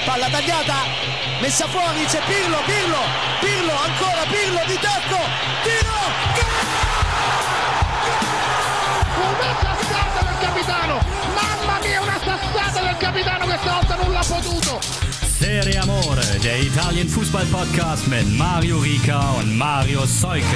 palla tagliata, messa fuori, c'è Pirlo, ancora Pirlo di tacco, tiro, una sassata del capitano, mamma mia, una sassata del capitano, questa volta non l'ha potuto. Serie Amore, der Italien-Fußball-Podcast mit Mario Rica und Mario Seuke.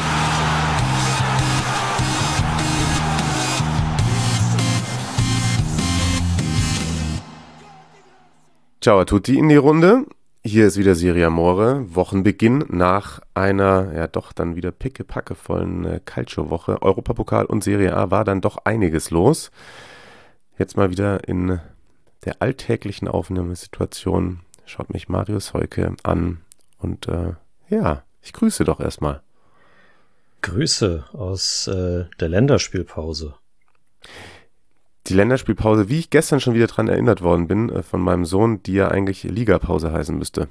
Ciao a tutti in die Runde. Hier ist wieder Serie Amore. Wochenbeginn nach einer, ja doch dann wieder pickepackevollen Calcio-Woche. Europapokal und Serie A war dann doch einiges los. Jetzt mal wieder in der alltäglichen Aufnahmesituation schaut mich Mario Seuke an und ja, ich grüße doch erstmal. Grüße aus der Länderspielpause. Die Länderspielpause, wie ich gestern schon wieder dran erinnert worden bin, von meinem Sohn, die ja eigentlich Ligapause heißen müsste.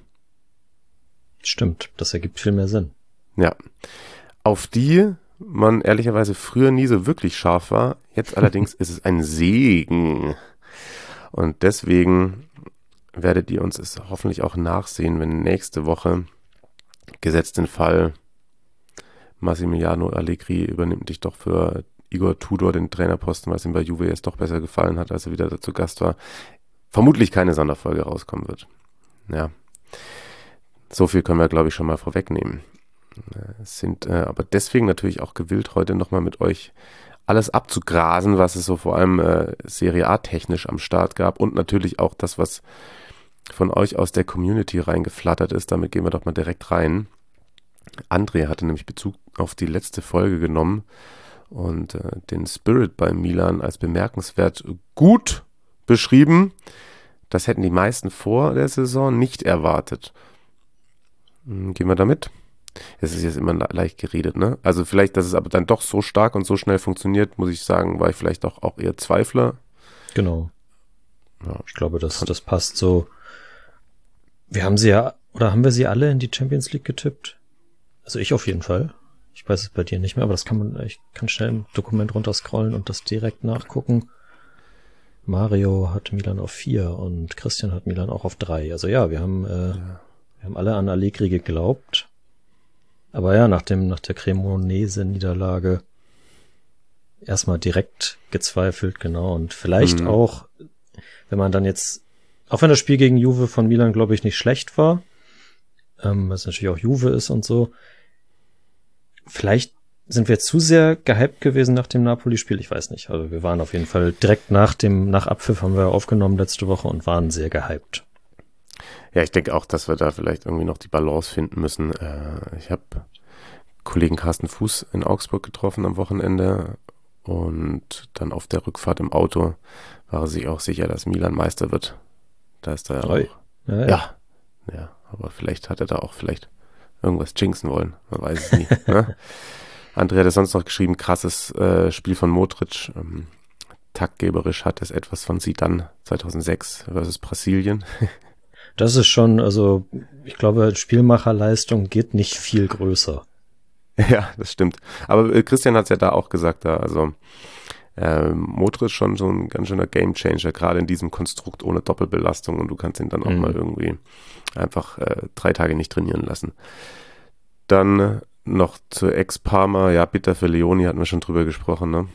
Stimmt, das ergibt viel mehr Sinn. Ja, auf die man ehrlicherweise früher nie so wirklich scharf war. Jetzt allerdings ist es ein Segen. Und deswegen werdet ihr uns es hoffentlich auch nachsehen, wenn nächste Woche, gesetzt den Fall, Massimiliano Allegri übernimmt dich doch für Igor Tudor den Trainerposten, was ihm bei Juve jetzt doch besser gefallen hat, als er wieder dazu Gast war, vermutlich keine Sonderfolge rauskommen wird. Ja, so viel können wir, glaube ich, schon mal vorwegnehmen. Sind aber deswegen natürlich auch gewillt, heute nochmal mit euch alles abzugrasen, was es so vor allem Serie A technisch am Start gab und natürlich auch das, was von euch aus der Community reingeflattert ist. Damit gehen wir doch mal direkt rein. André hatte nämlich Bezug auf die letzte Folge genommen und den Spirit bei Milan als bemerkenswert gut beschrieben. Das hätten die meisten vor der Saison nicht erwartet. Gehen wir damit? Es ist jetzt immer leicht geredet, ne? Also vielleicht, dass es aber dann doch so stark und so schnell funktioniert, muss ich sagen, war ich vielleicht auch eher Zweifler. Genau. Ja, ich glaube, das passt so. Wir haben sie ja, oder haben wir sie alle in die Champions League getippt? Also ich auf jeden Fall. Ich weiß es bei dir nicht mehr, aber ich kann schnell im Dokument runterscrollen und das direkt nachgucken. Mario hat Milan auf 4 und Christian hat Milan auch auf 3. Also ja, wir haben alle an Allegri geglaubt. Aber ja, nach der Cremonese-Niederlage erstmal direkt gezweifelt, genau. Und vielleicht auch, wenn man dann jetzt, auch wenn das Spiel gegen Juve von Milan, glaube ich, nicht schlecht war, was natürlich auch Juve ist und so, vielleicht sind wir zu sehr gehypt gewesen nach dem Napoli-Spiel, ich weiß nicht. Also wir waren auf jeden Fall direkt nach Abpfiff haben wir aufgenommen letzte Woche und waren sehr gehypt. Ja, ich denke auch, dass wir da vielleicht irgendwie noch die Balance finden müssen. Ich habe Kollegen Carsten Fuß in Augsburg getroffen am Wochenende und dann auf der Rückfahrt im Auto war er sich auch sicher, dass Milan Meister wird. Da ist er ja auch. Ja, aber vielleicht hat er da auch irgendwas jinxen wollen. Man weiß es nie. Ne? André hat es sonst noch geschrieben, krasses Spiel von Modric. Taktgeberisch hat es etwas von Zidane 2006 versus Brasilien. Das ist schon, also ich glaube, Spielmacherleistung geht nicht viel größer. Ja, das stimmt. Aber Christian hat es ja da auch gesagt, also Modric schon so ein ganz schöner Gamechanger, gerade in diesem Konstrukt ohne Doppelbelastung und du kannst ihn dann auch mal irgendwie einfach 3 Tage nicht trainieren lassen. Dann noch zu Ex-Parma, ja, bitter für Leoni, hatten wir schon drüber gesprochen, ne?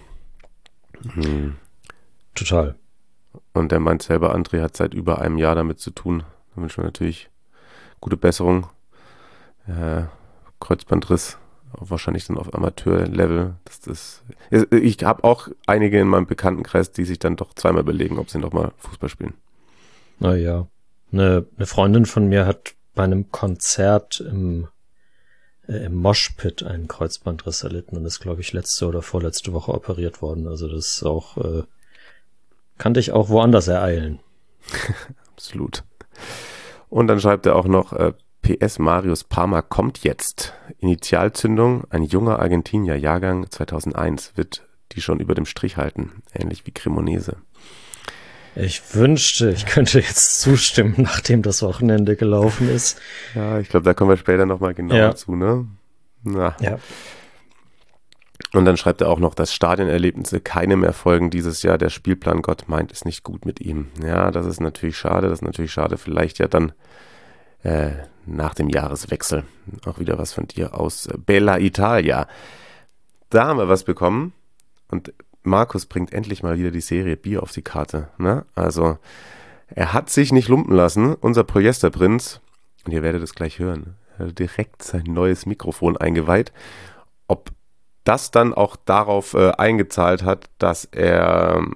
Total. Und der meint selber, André hat seit über einem Jahr damit zu tun. Da wünschen wir natürlich gute Besserung. Kreuzbandriss, wahrscheinlich dann auf Amateurlevel. Ich habe auch einige in meinem Bekanntenkreis, die sich dann doch zweimal überlegen, ob sie noch mal Fußball spielen. Naja, eine Freundin von mir hat bei einem Konzert im Moshpit einen Kreuzbandriss erlitten und ist, glaube ich, letzte oder vorletzte Woche operiert worden. Also das ist auch, kann dich auch woanders ereilen. Absolut. Und dann schreibt er auch noch, PS Marius Parma kommt jetzt. Initialzündung, ein junger Argentinier, Jahrgang 2001, wird die schon über dem Strich halten. Ähnlich wie Cremonese. Ich wünschte, ich könnte jetzt zustimmen, nachdem das Wochenende gelaufen ist. Ja, ich glaube, da kommen wir später nochmal genauer zu, ne? Na. Ja. Und dann schreibt er auch noch, dass Stadionerlebnisse keine mehr folgen dieses Jahr. Der Spielplan Gott meint es nicht gut mit ihm. Ja, das ist natürlich schade. Vielleicht ja dann nach dem Jahreswechsel auch wieder was von dir aus Bella Italia. Da haben wir was bekommen. Und Markus bringt endlich mal wieder die Serie Bier auf die Karte. Ne? Also, er hat sich nicht lumpen lassen. Unser Polyesterprinz, und ihr werdet es gleich hören, er hat direkt sein neues Mikrofon eingeweiht. Ob das dann auch darauf eingezahlt hat, dass er,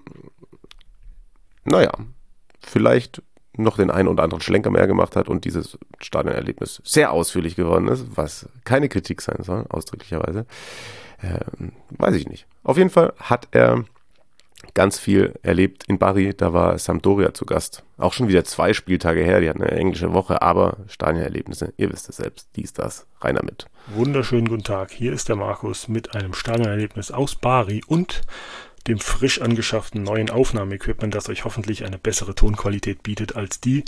vielleicht noch den einen oder anderen Schlenker mehr gemacht hat und dieses Stadionerlebnis sehr ausführlich geworden ist, was keine Kritik sein soll, ausdrücklicherweise. Weiß ich nicht. Auf jeden Fall hat er ganz viel erlebt in Bari. Da war Sampdoria zu Gast. Auch schon wieder 2 Spieltage her. Die hatten eine englische Woche, aber Stadionerlebnisse, ihr wisst es selbst, dies, das, rein damit. Wunderschönen guten Tag. Hier ist der Markus mit einem Stadionerlebnis aus Bari und dem frisch angeschafften neuen Aufnahmeequipment, das euch hoffentlich eine bessere Tonqualität bietet als die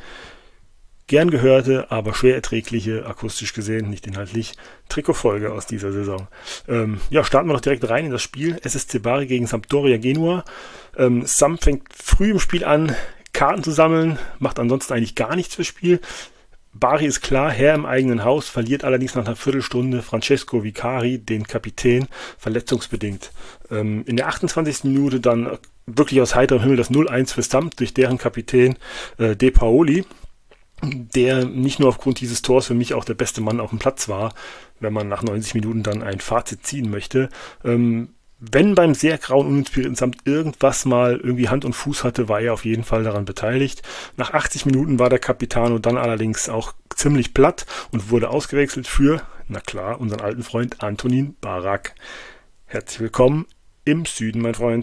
gern gehörte, aber schwer erträgliche, akustisch gesehen, nicht inhaltlich, Trikotfolge aus dieser Saison. Starten wir doch direkt rein in das Spiel. SSC Bari gegen Sampdoria Genua. Samp fängt früh im Spiel an, Karten zu sammeln, macht ansonsten eigentlich gar nichts fürs Spiel. Bari ist klar, Herr im eigenen Haus, verliert allerdings nach einer Viertelstunde Francesco Vicari, den Kapitän, verletzungsbedingt. In der 28. Minute dann wirklich aus heiterem Himmel das 0-1 für Samp durch deren Kapitän De Paoli, der nicht nur aufgrund dieses Tors für mich auch der beste Mann auf dem Platz war, wenn man nach 90 Minuten dann ein Fazit ziehen möchte. Wenn beim sehr grauen, uninspirierten Samp irgendwas mal irgendwie Hand und Fuß hatte, war er auf jeden Fall daran beteiligt. Nach 80 Minuten war der Capitano dann allerdings auch ziemlich platt und wurde ausgewechselt für, na klar, unseren alten Freund Antonin Barak. Herzlich willkommen im Süden, mein Freund.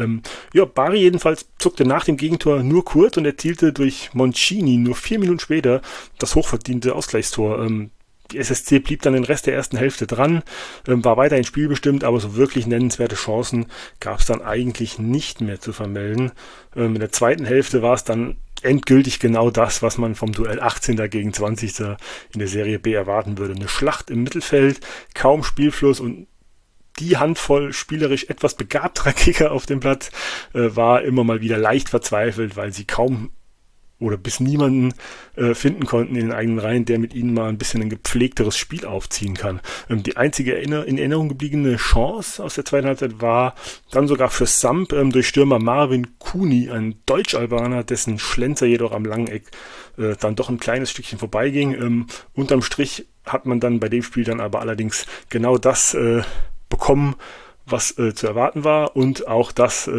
Bari jedenfalls zuckte nach dem Gegentor nur kurz und erzielte durch Moncini nur 4 Minuten später das hochverdiente Ausgleichstor. Die SSC blieb dann den Rest der ersten Hälfte dran, war weiterhin spielbestimmt, aber so wirklich nennenswerte Chancen gab es dann eigentlich nicht mehr zu vermelden. In der zweiten Hälfte war es dann endgültig genau das, was man vom Duell 18. gegen 20. in der Serie B erwarten würde. Eine Schlacht im Mittelfeld, kaum Spielfluss und die Handvoll spielerisch etwas begabterer Kicker auf dem Platz war immer mal wieder leicht verzweifelt, weil sie kaum oder bis niemanden finden konnten in den eigenen Reihen, der mit ihnen mal ein bisschen ein gepflegteres Spiel aufziehen kann. Die einzige in Erinnerung gebliebene Chance aus der zweiten Halbzeit war dann sogar für Samp durch Stürmer Marvin Kuni, ein Deutsch-Albaner, dessen Schlenzer jedoch am langen Eck dann doch ein kleines Stückchen vorbeiging. Unterm Strich hat man dann bei dem Spiel dann aber allerdings genau das bekommen, was zu erwarten war und auch das,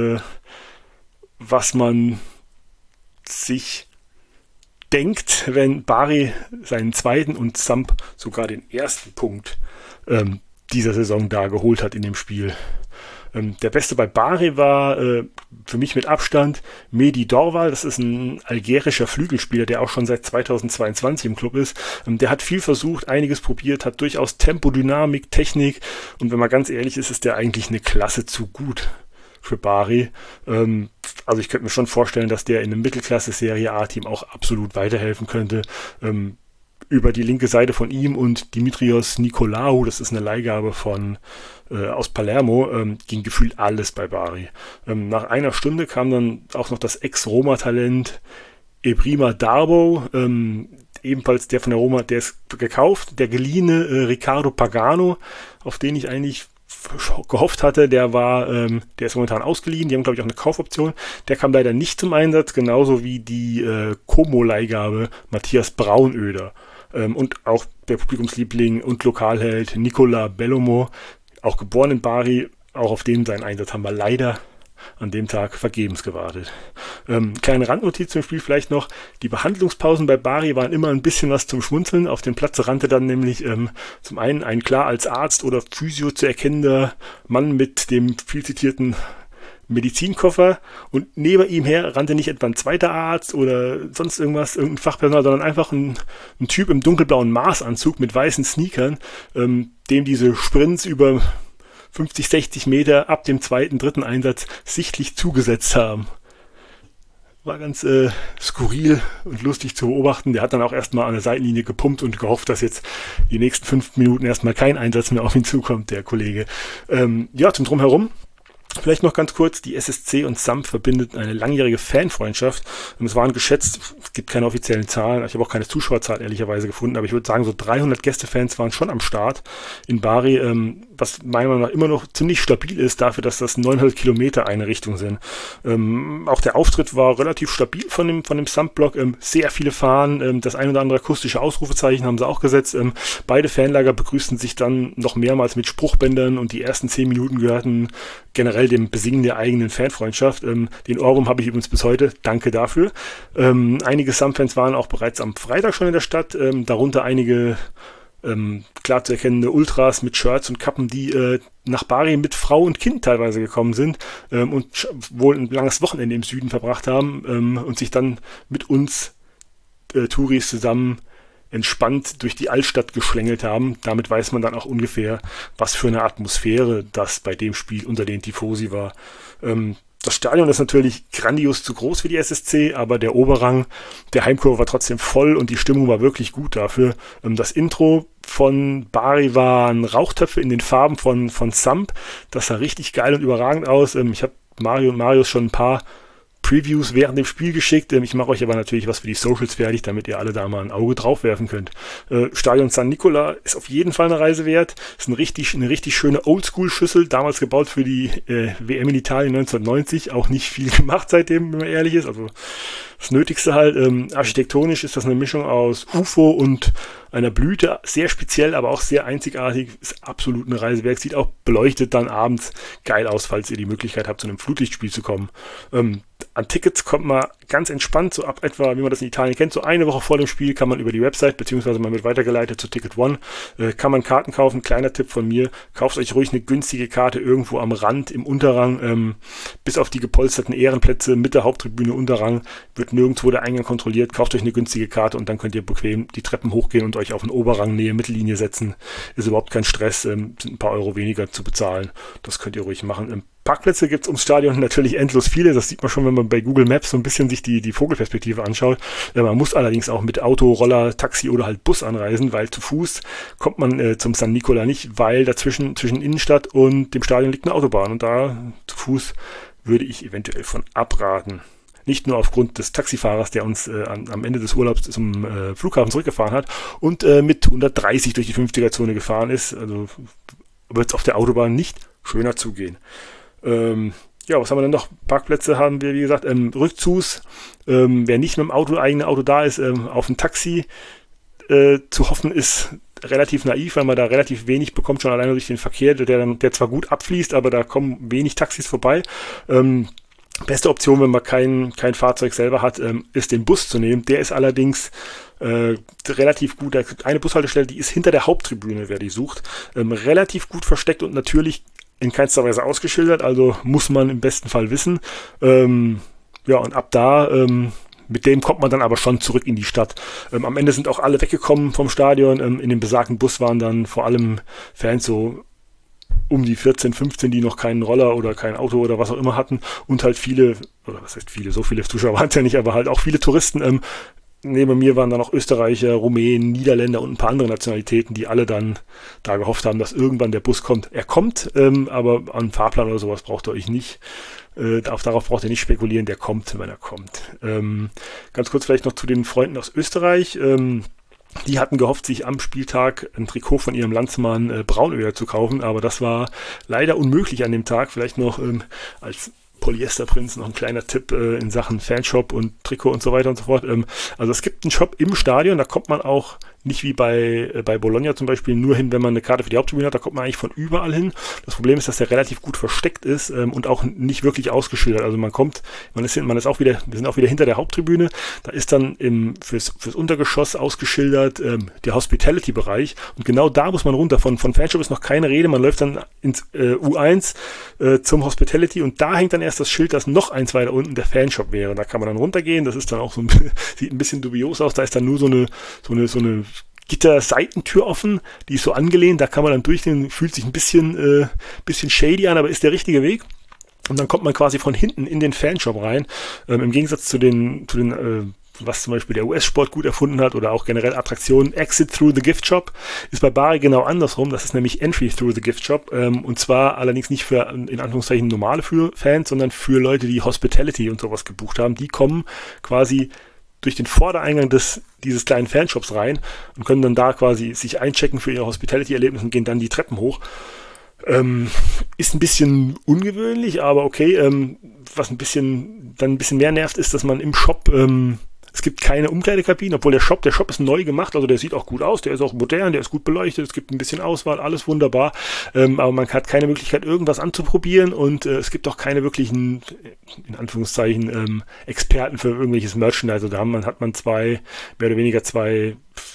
was man sich denkt, wenn Bari seinen zweiten und Samp sogar den ersten Punkt dieser Saison da geholt hat in dem Spiel. Der Beste bei Bari war für mich mit Abstand Mehdi Dorval. Das ist ein algerischer Flügelspieler, der auch schon seit 2022 im Club ist. Der hat viel versucht, einiges probiert, hat durchaus Tempo, Dynamik, Technik und wenn man ganz ehrlich ist, ist der eigentlich eine Klasse zu gut für Bari. Also ich könnte mir schon vorstellen, dass der in einem Mittelklasse-Serie A-Team auch absolut weiterhelfen könnte. Über die linke Seite von ihm und Dimitrios Nikolaou, das ist eine Leihgabe aus Palermo, ging gefühlt alles bei Bari. Nach einer Stunde kam dann auch noch das Ex-Roma-Talent Ebrima Darbo, ebenfalls der von der Roma, der ist gekauft, der geliehene Riccardo Pagano, auf den ich eigentlich gehofft hatte, der ist momentan ausgeliehen, die haben glaube ich auch eine Kaufoption, der kam leider nicht zum Einsatz, genauso wie die Como-Leihgabe Matthias Braunöder und auch der Publikumsliebling und Lokalheld Nicola Bellomo, auch geboren in Bari, auch auf den seinen Einsatz haben wir leider an dem Tag vergebens gewartet. Kleine Randnotiz zum Spiel vielleicht noch. Die Behandlungspausen bei Bari waren immer ein bisschen was zum Schmunzeln. Auf den Platz rannte dann nämlich zum einen ein klar als Arzt oder Physio zu erkennender Mann mit dem viel zitierten Medizinkoffer und neben ihm her rannte nicht etwa ein zweiter Arzt oder sonst irgendwas, irgendein Fachpersonal, sondern einfach ein Typ im dunkelblauen Maßanzug mit weißen Sneakern, dem diese Sprints über 50, 60 Meter ab dem zweiten, dritten Einsatz sichtlich zugesetzt haben. war ganz skurril und lustig zu beobachten. Der hat dann auch erstmal an der Seitenlinie gepumpt und gehofft, dass jetzt die nächsten 5 Minuten erstmal kein Einsatz mehr auf ihn zukommt, der Kollege. Ja, zum Drumherum. Vielleicht noch ganz kurz, die SSC und SAMP verbindet eine langjährige Fanfreundschaft. Es waren geschätzt, es gibt keine offiziellen Zahlen, ich habe auch keine Zuschauerzahl ehrlicherweise gefunden, aber ich würde sagen, so 300 Gästefans waren schon am Start in Bari, was meiner Meinung nach immer noch ziemlich stabil ist, dafür, dass das 900 Kilometer eine Richtung sind. Auch der Auftritt war relativ stabil von dem SAMP-Block, sehr viele Fahnen, das ein oder andere akustische Ausrufezeichen haben sie auch gesetzt. Beide Fanlager begrüßten sich dann noch mehrmals mit Spruchbändern und die ersten 10 Minuten gehörten generell dem Besingen der eigenen Fanfreundschaft. Den Ohrwurm habe ich übrigens bis heute. Danke dafür. Einige SAMP-Fans waren auch bereits am Freitag schon in der Stadt, darunter einige klar zu erkennende Ultras mit Shirts und Kappen, die nach Bari mit Frau und Kind teilweise gekommen sind und wohl ein langes Wochenende im Süden verbracht haben und sich dann mit uns Touris zusammen entspannt durch die Altstadt geschlängelt haben. Damit weiß man dann auch ungefähr, was für eine Atmosphäre das bei dem Spiel unter den Tifosi war. Das Stadion ist natürlich grandios zu groß für die SSC, aber der Oberrang der Heimkurve war trotzdem voll und die Stimmung war wirklich gut dafür. Das Intro von Bari waren Rauchtöpfe in den Farben von SAMP. Das sah richtig geil und überragend aus. Ich habe Mario und Marius schon ein paar Previews während dem Spiel geschickt. Ich mache euch aber natürlich was für die Socials fertig, damit ihr alle da mal ein Auge drauf werfen könnt. Stadion San Nicola ist auf jeden Fall eine Reise wert. Ist eine richtig schöne Oldschool-Schüssel, damals gebaut für die WM in Italien 1990. Auch nicht viel gemacht seitdem, wenn man ehrlich ist. Also das Nötigste halt. Architektonisch ist das eine Mischung aus UFO und einer Blüte. Sehr speziell, aber auch sehr einzigartig. Ist absolut eine Reise wert. Sieht auch beleuchtet dann abends geil aus, falls ihr die Möglichkeit habt, zu einem Flutlichtspiel zu kommen. An Tickets kommt man ganz entspannt, so ab etwa, wie man das in Italien kennt, so eine Woche vor dem Spiel kann man über die Website, beziehungsweise man wird weitergeleitet zu Ticket One, kann man Karten kaufen. Kleiner Tipp von mir, kauft euch ruhig eine günstige Karte irgendwo am Rand, im Unterrang, bis auf die gepolsterten Ehrenplätze mit der Haupttribüne Unterrang, wird nirgendwo der Eingang kontrolliert. Kauft euch eine günstige Karte und dann könnt ihr bequem die Treppen hochgehen und euch auf den Oberrang, Nähe, Mittellinie setzen. Ist überhaupt kein Stress, sind ein paar Euro weniger zu bezahlen. Das könnt ihr ruhig machen. Parkplätze gibt es ums Stadion natürlich endlos viele. Das sieht man schon, wenn man bei Google Maps so ein bisschen sich die Vogelperspektive anschaut. Man muss allerdings auch mit Auto, Roller, Taxi oder halt Bus anreisen, weil zu Fuß kommt man zum San Nicola nicht, weil dazwischen zwischen Innenstadt und dem Stadion liegt eine Autobahn. Und da zu Fuß würde ich eventuell von abraten. Nicht nur aufgrund des Taxifahrers, der uns am Ende des Urlaubs zum Flughafen zurückgefahren hat und mit 130 durch die 50er-Zone gefahren ist. Also wird es auf der Autobahn nicht schöner zugehen. Ja, was haben wir denn noch? Parkplätze haben wir, wie gesagt, Rückzugs. Wer nicht mit dem eigenen Auto da ist, auf ein Taxi zu hoffen, ist relativ naiv, weil man da relativ wenig bekommt, schon alleine durch den Verkehr, der zwar gut abfließt, aber da kommen wenig Taxis vorbei. Beste Option, wenn man kein Fahrzeug selber hat, ist den Bus zu nehmen. Der ist allerdings relativ gut. Eine Bushaltestelle, die ist hinter der Haupttribüne, wer die sucht. Relativ gut versteckt und natürlich in keinster Weise ausgeschildert, also muss man im besten Fall wissen. Ja, und ab da, mit dem kommt man dann aber schon zurück in die Stadt. Am Ende sind auch alle weggekommen vom Stadion. In dem besagten Bus waren dann vor allem Fans so um die 14, 15, die noch keinen Roller oder kein Auto oder was auch immer hatten und halt viele, oder was heißt viele, so viele Zuschauer waren es ja nicht, aber halt auch viele Touristen. Neben mir waren dann auch Österreicher, Rumänen, Niederländer und ein paar andere Nationalitäten, die alle dann da gehofft haben, dass irgendwann der Bus kommt. Er kommt, aber an Fahrplan oder sowas braucht ihr euch nicht. Darauf braucht ihr nicht spekulieren, der kommt, wenn er kommt. Ganz kurz vielleicht noch zu den Freunden aus Österreich. Die hatten gehofft, sich am Spieltag ein Trikot von ihrem Landsmann Braunöhr zu kaufen, aber das war leider unmöglich an dem Tag. Vielleicht noch als Polyesterprinz noch ein kleiner Tipp in Sachen Fanshop und Trikot und so weiter und so fort. Also es gibt einen Shop im Stadion, da kommt man auch nicht wie bei Bologna zum Beispiel nur hin, wenn man eine Karte für die Haupttribüne hat, da kommt man eigentlich von überall hin. Das Problem ist, dass der relativ gut versteckt ist und auch nicht wirklich ausgeschildert. Also wir sind auch wieder hinter der Haupttribüne, da ist dann fürs Untergeschoss ausgeschildert der Hospitality-Bereich und genau da muss man runter. Von Fanshop ist noch keine Rede, man läuft dann ins U1 zum Hospitality und da hängt dann erst das Schild, das noch eins weiter unten der Fanshop wäre. Da kann man dann runtergehen, das ist dann auch sieht ein bisschen dubios aus, da ist dann nur so eine Gitter-Seitentür offen, die ist so angelehnt, da kann man dann durchgehen, fühlt sich ein bisschen shady an, aber ist der richtige Weg. Und dann kommt man quasi von hinten in den Fanshop rein. Im Gegensatz zu den was zum Beispiel der US-Sport gut erfunden hat oder auch generell Attraktionen, Exit through the Gift Shop, ist bei Bari genau andersrum. Das ist nämlich Entry through the Gift Shop. Und zwar allerdings nicht für, in Anführungszeichen, normale Fans, sondern für Leute, die Hospitality und sowas gebucht haben. Die kommen quasi durch den Vordereingang dieses kleinen Fanshops rein und können dann da quasi sich einchecken für ihr Hospitality-Erlebnis und gehen dann die Treppen hoch. Ist ein bisschen ungewöhnlich, aber okay. Was ein bisschen mehr nervt, ist, dass man im Shop, es gibt keine Umkleidekabinen, obwohl der Shop ist neu gemacht, also der sieht auch gut aus, der ist auch modern, der ist gut beleuchtet, es gibt ein bisschen Auswahl, alles wunderbar, aber man hat keine Möglichkeit, irgendwas anzuprobieren und es gibt auch keine wirklichen, in Anführungszeichen, Experten für irgendwelches Merchandise. Also da hat man mehr oder weniger zwei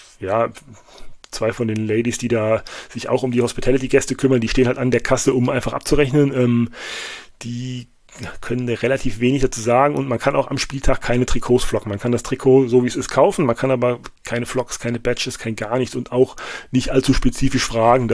von den Ladies, die da sich auch um die Hospitality-Gäste kümmern, die stehen halt an der Kasse, um einfach abzurechnen. Die können relativ wenig dazu sagen und man kann auch am Spieltag keine Trikots flocken. Man kann das Trikot, so wie es ist, kaufen, man kann aber keine Flocks, keine Badges, kein gar nichts und auch nicht allzu spezifisch fragen.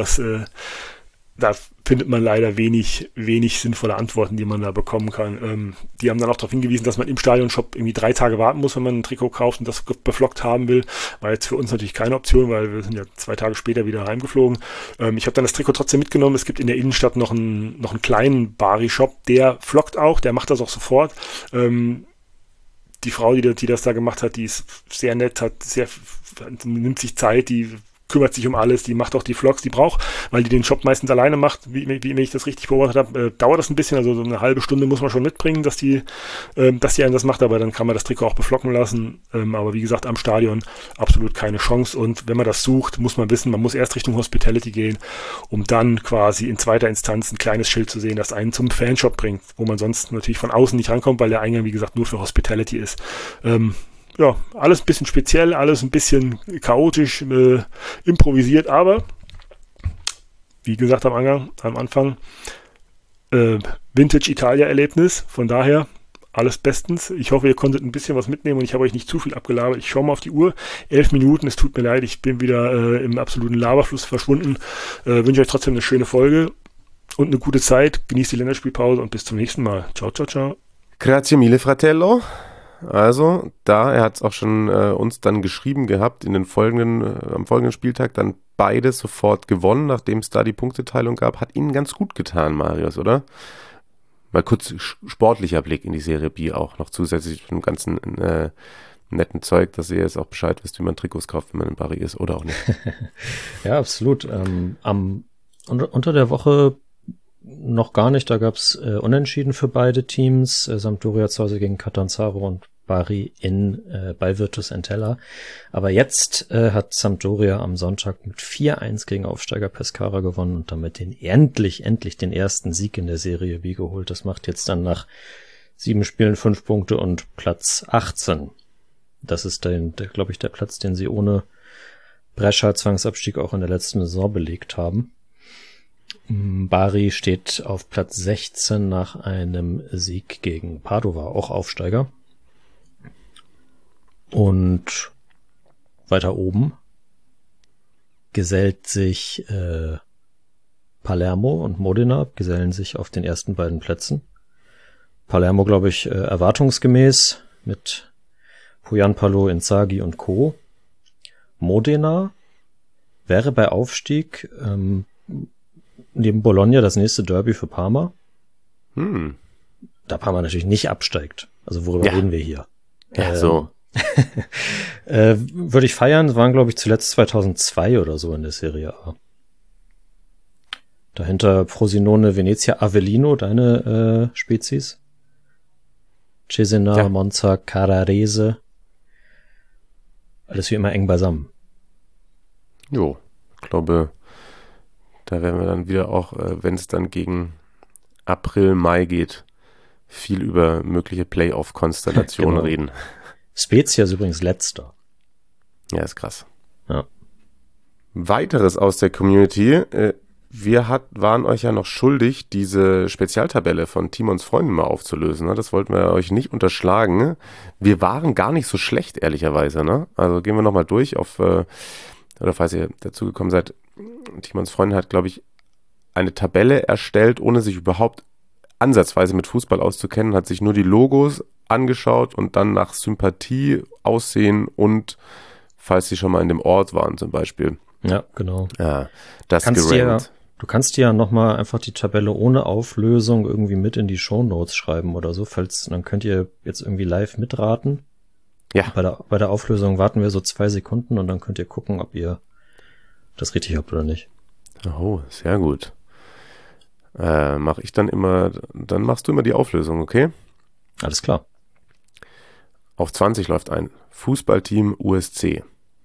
Da findet man leider wenig sinnvolle Antworten, die man da bekommen kann. Die haben dann auch darauf hingewiesen, dass man im Stadionshop irgendwie 3 Tage warten muss, wenn man ein Trikot kauft und das beflockt haben will. War jetzt für uns natürlich keine Option, weil wir sind ja 2 Tage später wieder heimgeflogen. Ich habe dann das Trikot trotzdem mitgenommen. Es gibt in der Innenstadt noch einen kleinen Bari-Shop, der flockt auch, der macht das auch sofort. Die Frau, die das da gemacht hat, die ist sehr nett, nimmt sich Zeit, die kümmert sich um alles, die macht auch die Vlogs, die braucht, weil die den Shop meistens alleine macht, wie ich das richtig beobachtet habe, dauert das ein bisschen, also so eine halbe Stunde muss man schon mitbringen, dass die einem das macht, aber dann kann man das Trikot auch beflocken lassen, aber wie gesagt, am Stadion absolut keine Chance und wenn man das sucht, muss man wissen, man muss erst Richtung Hospitality gehen, um dann quasi in zweiter Instanz ein kleines Schild zu sehen, das einen zum Fanshop bringt, wo man sonst natürlich von außen nicht rankommt, weil der Eingang, wie gesagt, nur für Hospitality ist. Ja, alles ein bisschen speziell, alles ein bisschen chaotisch, improvisiert, aber wie gesagt am Anfang, Vintage Italia-Erlebnis, von daher alles bestens. Ich hoffe, ihr konntet ein bisschen was mitnehmen und ich habe euch nicht zu viel abgelabert. Ich schaue mal auf die Uhr, 11 Minuten, es tut mir leid, ich bin wieder im absoluten Laberfluss verschwunden. Wünsche euch trotzdem eine schöne Folge und eine gute Zeit, genießt die Länderspielpause und bis zum nächsten Mal. Ciao, ciao, ciao. Grazie mille, fratello. Also, er hat es auch schon uns dann geschrieben gehabt, am folgenden Spieltag dann beide sofort gewonnen, nachdem es da die Punkteteilung gab. Hat Ihnen ganz gut getan, Marius, oder? Mal kurz sportlicher Blick in die Serie B auch noch zusätzlich mit dem ganzen netten Zeug, dass ihr jetzt auch Bescheid wisst, wie man Trikots kauft, wenn man in Bari ist oder auch nicht. Ja, absolut. Unter der Woche noch gar nicht, da gab's Unentschieden für beide Teams. Sampdoria zu Hause gegen Catanzaro und Bari bei Virtus Entella. Aber jetzt hat Sampdoria am Sonntag mit 4-1 gegen Aufsteiger Pescara gewonnen und damit endlich den ersten Sieg in der Serie B geholt. Das macht jetzt dann nach 7 Spielen 5 Punkte und Platz 18. Das ist glaube ich, der Platz, den sie ohne Brescia-Zwangsabstieg auch in der letzten Saison belegt haben. Bari steht auf Platz 16 nach einem Sieg gegen Padova, auch Aufsteiger. Und weiter oben gesellt sich Palermo und Modena, gesellen sich auf den ersten beiden Plätzen. Palermo, glaube ich, erwartungsgemäß mit Pujanpalo, Inzaghi und Co. Modena wäre bei Aufstieg neben Bologna das nächste Derby für Parma. Da Parma natürlich nicht absteigt. Also worüber reden wir hier? Ja, so. Würde ich feiern. Es waren, glaube ich, zuletzt 2002 oder so in der Serie A. Dahinter Frosinone, Venezia, Avellino, deine Spezies. Cesena, Monza, Carrarese. Alles wie immer eng beisammen. Jo, ich glaube, da werden wir dann wieder auch, wenn es dann gegen April, Mai geht, viel über mögliche Playoff-Konstellationen reden. Spezia ist übrigens letzter. Ja, ist krass. Ja. Weiteres aus der Community. Wir waren euch ja noch schuldig, diese Spezialtabelle von Timons Freunden mal aufzulösen. Ne? Das wollten wir euch nicht unterschlagen. Ne? Wir waren gar nicht so schlecht, ehrlicherweise. Ne? Also gehen wir nochmal durch oder falls ihr dazugekommen seid, Timons Freundin hat, glaube ich, eine Tabelle erstellt, ohne sich überhaupt ansatzweise mit Fußball auszukennen, hat sich nur die Logos angeschaut und dann nach Sympathie, Aussehen und falls sie schon mal in dem Ort waren zum Beispiel. Ja, genau. Ja, das gerankt. Du kannst dir ja nochmal einfach die Tabelle ohne Auflösung irgendwie mit in die Shownotes schreiben oder so, dann könnt ihr jetzt irgendwie live mitraten. Ja. Bei der Auflösung warten wir so 2 Sekunden und dann könnt ihr gucken, ob ihr das richtig habt oder nicht. Oh, sehr gut. Dann machst du immer die Auflösung, okay? Alles klar. Auf 20 läuft ein Fußballteam USC.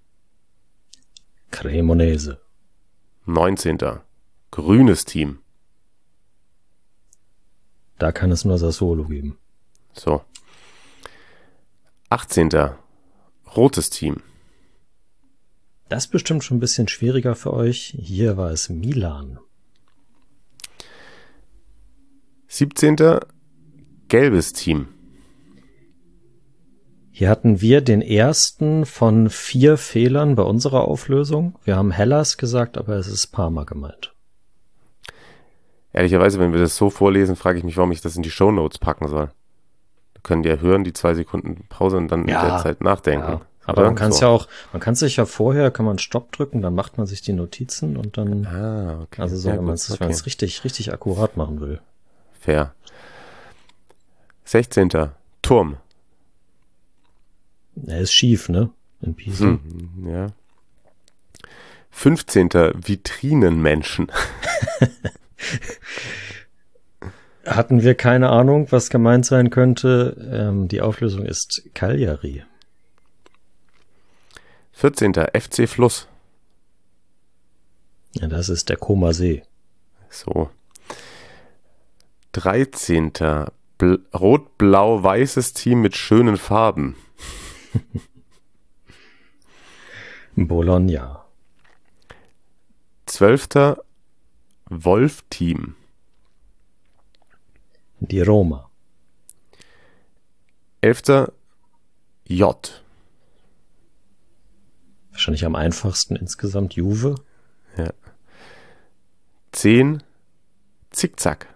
Cremonese. 19. Grünes Team. Da kann es nur Sassuolo geben. So. 18. Rotes Team. Das ist bestimmt schon ein bisschen schwieriger für euch. Hier war es Milan. 17. Gelbes Team. Hier hatten wir den ersten von 4 Fehlern bei unserer Auflösung. Wir haben Hellas gesagt, aber es ist Parma gemeint. Ehrlicherweise, wenn wir das so vorlesen, frage ich mich, warum ich das in die Shownotes packen soll. Wir können ja hören, die 2 Sekunden Pause und dann in der Zeit nachdenken. Ja. Aber man kann sich ja vorher, kann man Stopp drücken, dann macht man sich die Notizen und dann, okay. Also so, wenn man es richtig akkurat machen will. Fair. 16. Turm. Er ist schief, ne? In Pisa. Ja. 15. Vitrinenmenschen. Hatten wir keine Ahnung, was gemeint sein könnte. Die Auflösung ist Cagliari. 14. FC Fluss. Ja, das ist der Koma See. So. 13. Rot-Blau-Weißes Team mit schönen Farben. Bologna. 12. Wolf-Team. Die Roma. 11. J. Wahrscheinlich am einfachsten insgesamt Juve. Ja. 10. Zickzack.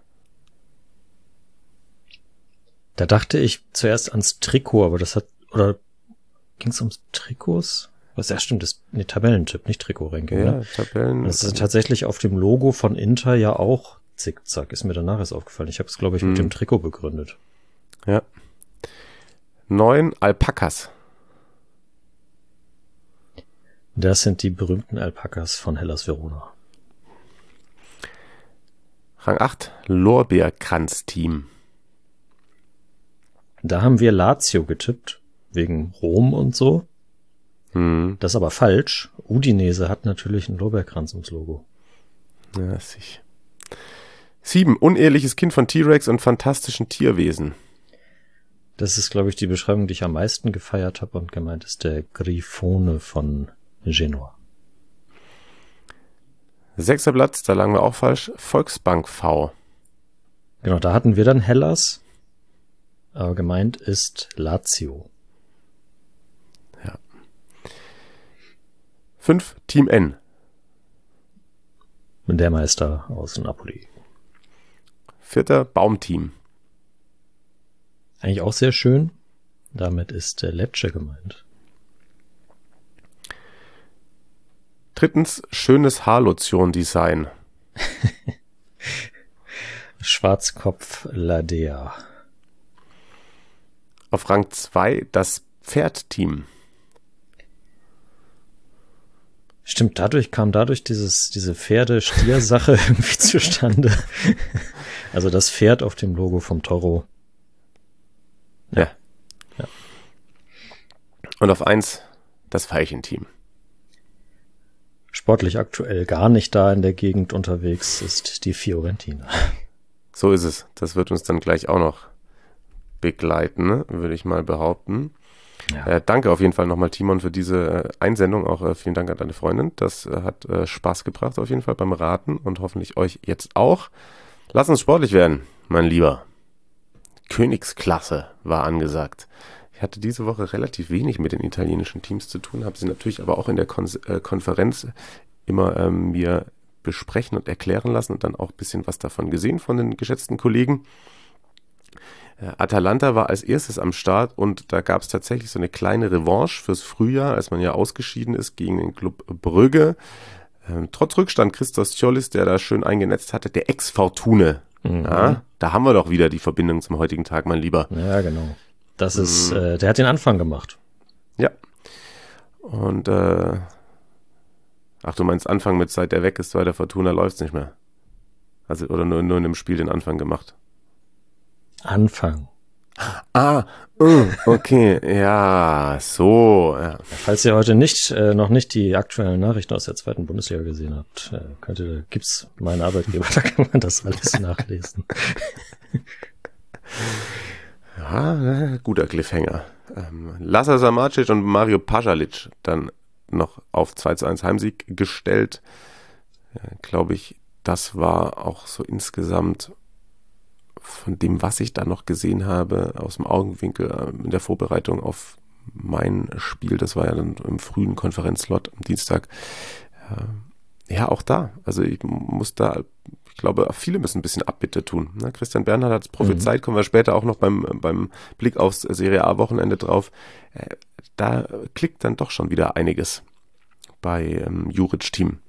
Da dachte ich zuerst ans Trikot, aber ging es ums Trikots? Was ja stimmt, ist Tabellentipp, nicht Trikot-Ranking. Ja, ne? Tabellen. Das ist tatsächlich auf dem Logo von Inter ja auch Zickzack. Ist mir danach erst aufgefallen. Ich habe es, glaube ich, mit dem Trikot begründet. Ja. 9. Alpakas. Das sind die berühmten Alpakas von Hellas Verona. Rang 8. Lorbeerkranz-Team. Da haben wir Lazio getippt, wegen Rom und so. Das ist aber falsch. Udinese hat natürlich einen Lorbeerkranz ums Logo. Ja, sicher. 7. Uneheliches Kind von T-Rex und fantastischen Tierwesen. Das ist, glaube ich, die Beschreibung, die ich am meisten gefeiert habe und gemeint ist der Grifone von Genua. 6. Platz, da lagen wir auch falsch. Volksbank V. Genau, da hatten wir dann Hellas, aber gemeint ist Lazio. Ja. 5. Team N. Der Meister aus Napoli. 4. Baumteam. Eigentlich auch sehr schön. Damit ist Lecce gemeint. 3. Schönes Haarlotion-Design. Schwarzkopf Ladea. Auf Rang 2 das Pferdteam. Stimmt, kam dadurch diese Pferde-Stier-Sache irgendwie zustande. Also das Pferd auf dem Logo vom Toro. Ja. Und auf 1 das Veilchenteam. Sportlich aktuell gar nicht da in der Gegend unterwegs ist die Fiorentina. So ist es. Das wird uns dann gleich auch noch begleiten, ne? Würde ich mal behaupten. Ja. Danke auf jeden Fall nochmal, Timon, für diese Einsendung. Auch vielen Dank an deine Freundin. Das hat Spaß gebracht auf jeden Fall beim Raten und hoffentlich euch jetzt auch. Lass uns sportlich werden, mein Lieber. Königsklasse war angesagt. Ich hatte diese Woche relativ wenig mit den italienischen Teams zu tun, habe sie natürlich aber auch in der Konferenz immer mir besprechen und erklären lassen und dann auch ein bisschen was davon gesehen von den geschätzten Kollegen. Atalanta war als erstes am Start und da gab es tatsächlich so eine kleine Revanche fürs Frühjahr, als man ja ausgeschieden ist gegen den Club Brügge. Trotz Rückstand Christos Tschollis, der da schön eingenetzt hatte, der Ex-Fortune. Ja, da haben wir doch wieder die Verbindung zum heutigen Tag, mein Lieber. Ja, genau. Das ist, der hat den Anfang gemacht. Ja. Und, du meinst Anfang mit seit der weg ist, bei der Fortuna läuft's nicht mehr. Also, oder nur in dem Spiel den Anfang gemacht. Anfang. Okay, ja, so. Ja. Falls ihr heute noch nicht die aktuellen Nachrichten aus der 2. Bundesliga gesehen habt, gibt's meinen Arbeitgeber, da kann man das alles nachlesen. Ja, guter Cliffhanger. Lazar Samacic und Mario Pasalic dann noch auf 2:1 Heimsieg gestellt. Glaube ich, das war auch so insgesamt von dem, was ich da noch gesehen habe, aus dem Augenwinkel in der Vorbereitung auf mein Spiel, das war ja dann im frühen Konferenzslot am Dienstag, ja, auch da. Also ich glaube, viele müssen ein bisschen Abbitte tun. Ne? Christian Bernhard hat es prophezeit, kommen wir später auch noch beim Blick aufs Serie A-Wochenende drauf. Da klickt dann doch schon wieder einiges bei Juric-Team.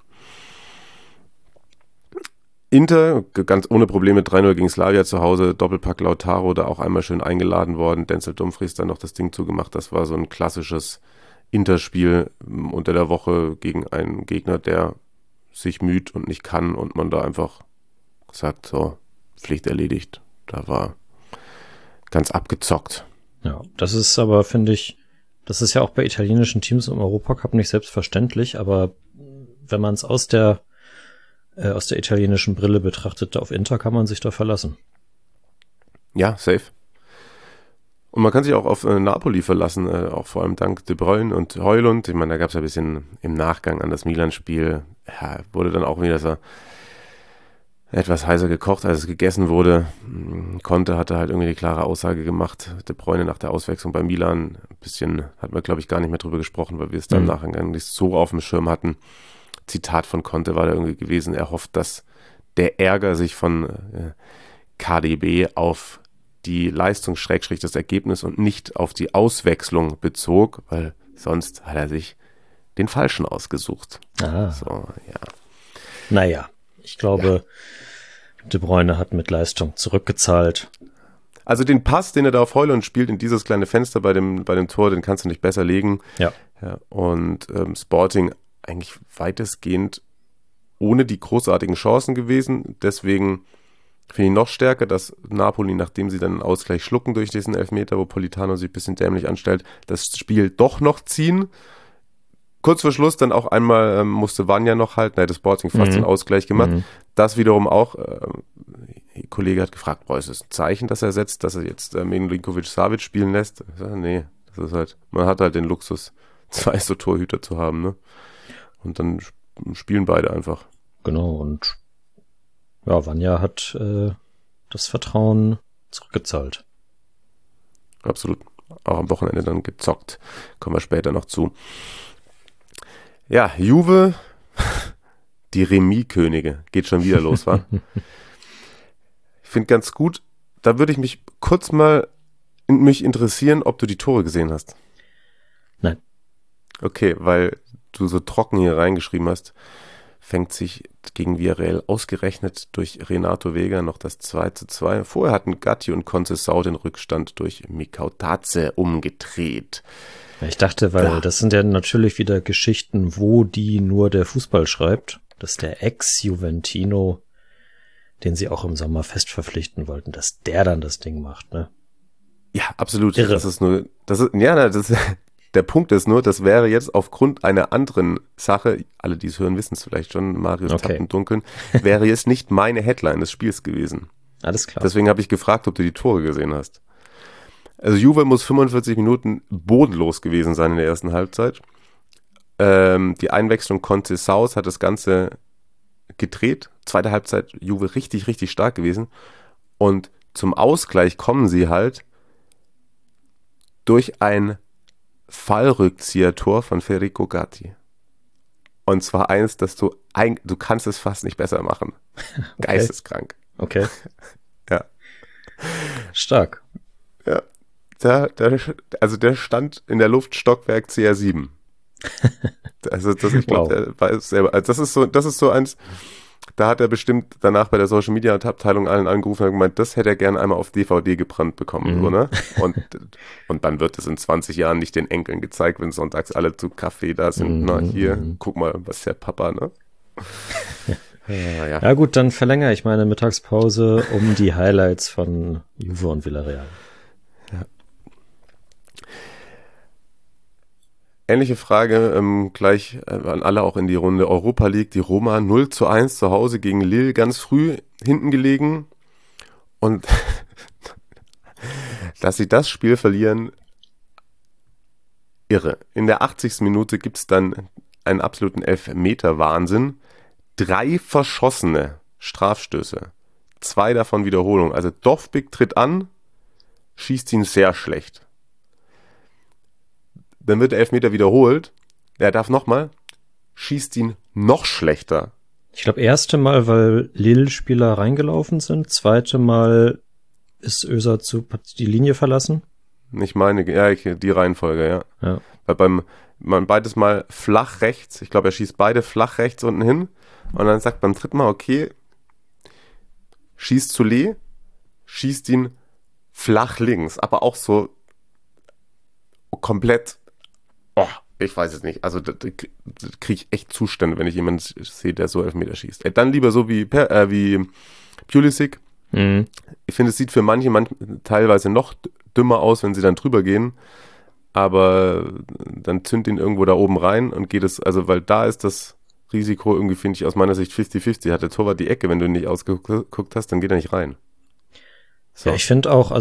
Inter, ganz ohne Probleme 3-0 gegen Slavia zu Hause, Doppelpack Lautaro, da auch einmal schön eingeladen worden, Denzel Dumfries dann noch das Ding zugemacht, das war so ein klassisches Interspiel unter der Woche gegen einen Gegner, der sich müht und nicht kann und man da einfach sagt, so, Pflicht erledigt, da war ganz abgezockt. Ja, das ist aber, finde ich, das ist ja auch bei italienischen Teams im Europacup nicht selbstverständlich, aber wenn man es aus der italienischen Brille betrachtet, auf Inter kann man sich da verlassen. Ja, safe. Und man kann sich auch auf Napoli verlassen, auch vor allem dank De Bruyne und Højlund. Ich meine, da gab es ja ein bisschen im Nachgang an das Milan-Spiel, ja, wurde dann auch wieder so etwas heißer gekocht, als es gegessen wurde. Conte hatte halt irgendwie die klare Aussage gemacht, De Bruyne nach der Auswechslung bei Milan. Ein bisschen hatten wir, glaube ich, gar nicht mehr drüber gesprochen, weil wir es dann im Nachgang nicht so auf dem Schirm hatten. Zitat von Conte war da irgendwie gewesen, er hofft, dass der Ärger sich von KDB auf die Leistung / das Ergebnis und nicht auf die Auswechslung bezog, weil sonst hat er sich den Falschen ausgesucht. Ah. So, ja. Naja, ich glaube, De Bruyne hat mit Leistung zurückgezahlt. Also den Pass, den er da auf Højlund spielt, in dieses kleine Fenster bei dem Tor, den kannst du nicht besser legen. Ja. Und Sporting eigentlich weitestgehend ohne die großartigen Chancen gewesen. Deswegen finde ich noch stärker, dass Napoli, nachdem sie dann einen Ausgleich schlucken durch diesen Elfmeter, wo Politano sich ein bisschen dämlich anstellt, das Spiel doch noch ziehen. Kurz vor Schluss dann auch einmal musste Vanja noch halten, da hätte Sporting fast den Ausgleich gemacht. Das wiederum auch, der Kollege hat gefragt, ist es ein Zeichen, dass er setzt, dass er jetzt Milinkovic-Savic spielen lässt? Ich sage, nee, das ist halt, man hat halt den Luxus, 2 so Torhüter zu haben, ne? Und dann spielen beide einfach. Genau, und ja, Vanja hat das Vertrauen zurückgezahlt. Absolut. Auch am Wochenende dann gezockt. Kommen wir später noch zu. Ja, Juve, die Remis-Könige. Geht schon wieder los, wa? Ich finde ganz gut, da würde ich mich kurz mal interessieren, ob du die Tore gesehen hast. Nein. Okay, weil du so trocken hier reingeschrieben hast, fängt sich gegen Villarreal ausgerechnet durch Renato Vega noch das 2:2. Vorher hatten Gatti und Conceição den Rückstand durch Mikautadze umgedreht. Ich dachte, weil das sind ja natürlich wieder Geschichten, wo die nur der Fußball schreibt, dass der Ex-Juventino, den sie auch im Sommer fest verpflichten wollten, dass der dann das Ding macht, ne? Ja, absolut. Irre. Der Punkt ist nur, das wäre jetzt aufgrund einer anderen Sache, alle, die es hören, wissen es vielleicht schon, Marius tappt im Dunkeln, wäre jetzt nicht meine Headline des Spiels gewesen. Alles klar. Deswegen habe ich gefragt, ob du die Tore gesehen hast. Also Juve muss 45 Minuten bodenlos gewesen sein in der ersten Halbzeit. Die Einwechslung Conceição hat das Ganze gedreht. Zweite Halbzeit Juve richtig, richtig stark gewesen. Und zum Ausgleich kommen sie halt durch ein Fallrückzieher-Tor von Federico Gatti. Und zwar eins, dass du kannst es fast nicht besser machen. Okay. Geisteskrank. Okay. Ja. Stark. Ja. Der stand in der Luft Stockwerk CR7. Also ich glaube, der weiß selber. Also das ist so eins, da hat er bestimmt danach bei der Social Media Abteilung allen angerufen und gemeint, das hätte er gerne einmal auf DVD gebrannt bekommen, so, ne? Und dann wird es in 20 Jahren nicht den Enkeln gezeigt, wenn sonntags alle zu Kaffee da sind. Na, hier, guck mal, was ist der Papa, ne? Ja gut, dann verlängere ich meine Mittagspause um die Highlights von Juve und Villarreal. Ja. Ähnliche Frage gleich an alle auch in die Runde. Europa League, die Roma 0:1 zu Hause gegen Lille, ganz früh hinten gelegen. Und dass sie das Spiel verlieren, irre. In der 80. Minute gibt es dann einen absoluten Elfmeter-Wahnsinn. 3 verschossene Strafstöße. 2 davon Wiederholung. Also Dovbyk tritt an, schießt ihn sehr schlecht. Dann wird der Elfmeter wiederholt. Er darf nochmal, schießt ihn noch schlechter. Ich glaube, erste Mal, weil Lille-Spieler reingelaufen sind. Zweite Mal ist Özil hat die Linie verlassen. Ich meine, ja, die Reihenfolge, ja. Weil beides Mal flach rechts. Ich glaube, er schießt beide flach rechts unten hin. Und dann sagt beim dritten Mal, okay, schießt zu Lee, schießt ihn flach links. Aber auch so komplett, ich weiß es nicht. Also da kriege ich echt Zustände, wenn ich jemanden sehe, der so Elfmeter schießt. Dann lieber so wie Pulisic. Ich finde, es sieht für manche teilweise noch dümmer aus, wenn sie dann drüber gehen. Aber dann zündet ihn irgendwo da oben rein und geht es, also weil da ist das Risiko irgendwie, finde ich, aus meiner Sicht 50-50. Hat der Torwart die Ecke, wenn du nicht ausgeguckt hast, dann geht er nicht rein. So. Ja, ich finde auch,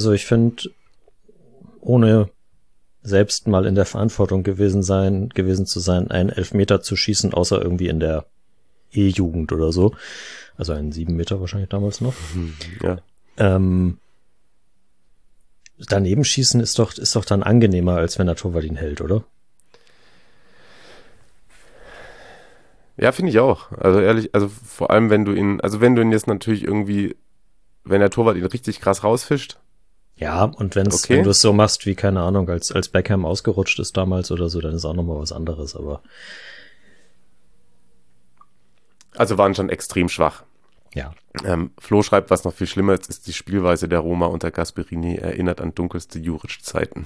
ohne selbst mal in der Verantwortung gewesen zu sein, einen Elfmeter zu schießen, außer irgendwie in der E-Jugend oder so. Also einen 7 Meter wahrscheinlich damals noch. Ja. Daneben schießen ist doch dann angenehmer, als wenn der Torwart ihn hält, oder? Ja, finde ich auch. Also ehrlich, also vor allem, wenn du ihn jetzt natürlich irgendwie, wenn der Torwart ihn richtig krass rausfischt. Ja, und wenn du es so machst, wie, keine Ahnung, als Beckham ausgerutscht ist damals oder so, dann ist auch nochmal was anderes, aber. Also waren schon extrem schwach. Ja. Flo schreibt, was noch viel schlimmer ist die Spielweise der Roma unter Gasperini erinnert an dunkelste Juric-Zeiten.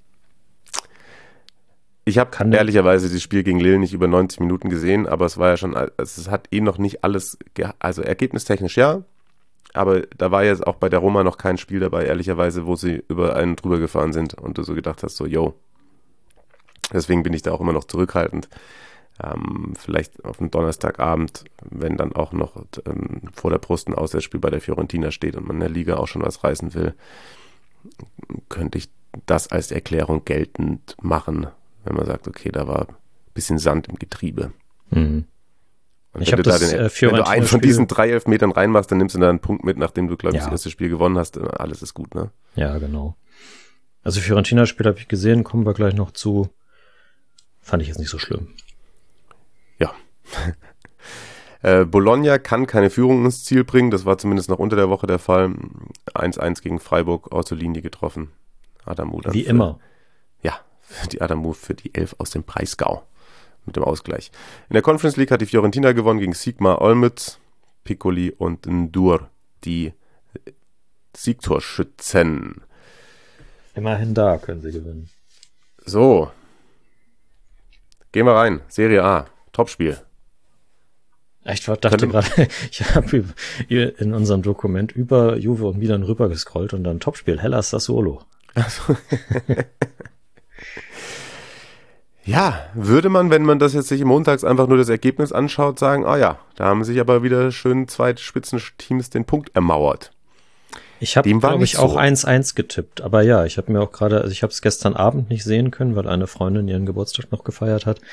Ich habe ehrlicherweise das Spiel gegen Lille nicht über 90 Minuten gesehen, aber es war ja schon, es hat noch nicht alles, also ergebnistechnisch ja, aber da war jetzt auch bei der Roma noch kein Spiel dabei, ehrlicherweise, wo sie über einen drüber gefahren sind und du so gedacht hast, so, yo. Deswegen bin ich da auch immer noch zurückhaltend. Vielleicht auf einen Donnerstagabend, wenn dann auch noch vor der Brust ein Auswärtsspiel bei der Fiorentina steht und man in der Liga auch schon was reißen will, könnte ich das als Erklärung geltend machen, wenn man sagt, okay, da war ein bisschen Sand im Getriebe. Mhm. Und wenn du einen von diesen 3 Elfmetern reinmachst, dann nimmst du da einen Punkt mit, nachdem du, glaube ich, das erste Spiel gewonnen hast. Alles ist gut, ne? Ja, genau. Also Fiorentina-Spiel habe ich gesehen, kommen wir gleich noch zu. Fand ich jetzt nicht so schlimm. Ja. Bologna kann keine Führung ins Ziel bringen. Das war zumindest noch unter der Woche der Fall. 1-1 gegen Freiburg, aus der Linie getroffen. Adamu dann. Wie immer. Ja, die Adamu für die 11 aus dem Breisgau. Mit dem Ausgleich. In der Conference League hat die Fiorentina gewonnen gegen Sigma Olmütz, Piccoli und Ndur, die Siegtorschützen. Immerhin da können sie gewinnen. So. Gehen wir rein. Serie A. Topspiel. Ich dachte gerade, ich habe in unserem Dokument über Juve und Milan rüber gescrollt und dann Topspiel, Hellas Sassuolo. Also. Ja, würde man, wenn man das jetzt sich montags einfach nur das Ergebnis anschaut, sagen, ja, da haben sich aber wieder schön 2 Spitzenteams den Punkt ermauert. Ich habe, glaube ich, auch 1-1 getippt, aber ja, ich habe mir auch gerade, also ich habe es gestern Abend nicht sehen können, weil eine Freundin ihren Geburtstag noch gefeiert hat,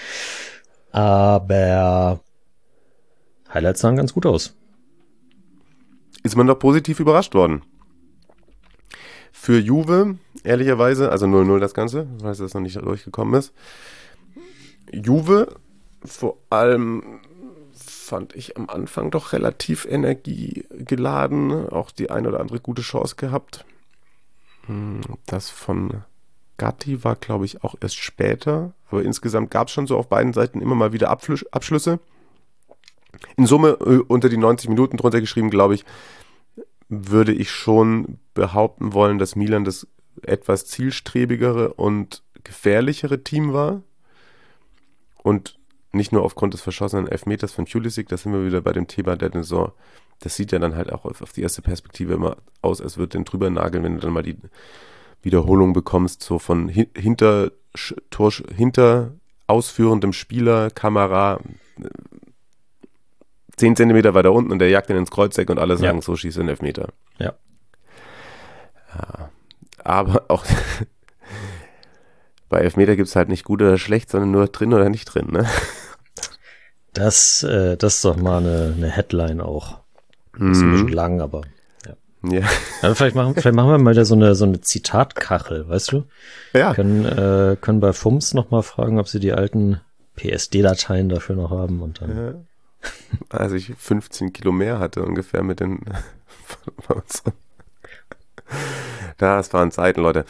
aber Highlights sahen ganz gut aus. Ist man doch positiv überrascht worden. Für Juve, ehrlicherweise, also 0-0 das Ganze, weil das noch nicht durchgekommen ist. Juve vor allem fand ich am Anfang doch relativ energiegeladen, auch die eine oder andere gute Chance gehabt. Das von Gatti war, glaube ich, auch erst später, aber insgesamt gab es schon so auf beiden Seiten immer mal wieder Abschlüsse. In Summe unter die 90 Minuten drunter geschrieben, glaube ich, würde ich schon behaupten wollen, dass Milan das etwas zielstrebigere und gefährlichere Team war. Und nicht nur aufgrund des verschossenen Elfmeters von Pulisic, da sind wir wieder bei dem Thema der Saison. Das sieht ja dann halt auch auf die erste Perspektive immer aus, als würde den drüber nageln, wenn du dann mal die Wiederholung bekommst, so von hinter ausführendem Spieler, Kamera 10 Zentimeter weiter unten und der jagt ihn ins Kreuzeck und alle sagen, so schießt er einen Elfmeter. Ja. Aber auch bei Elfmeter gibt es halt nicht gut oder schlecht, sondern nur drin oder nicht drin, ne? Das ist doch mal eine Headline auch. Das ist ein bisschen lang, aber ja. Aber vielleicht machen wir mal wieder so eine Zitatkachel, weißt du? Ja. Können bei FUMS nochmal fragen, ob sie die alten PSD-Dateien dafür noch haben und dann. Ja. Als ich 15 Kilo mehr hatte ungefähr mit den das waren Zeiten, Leute.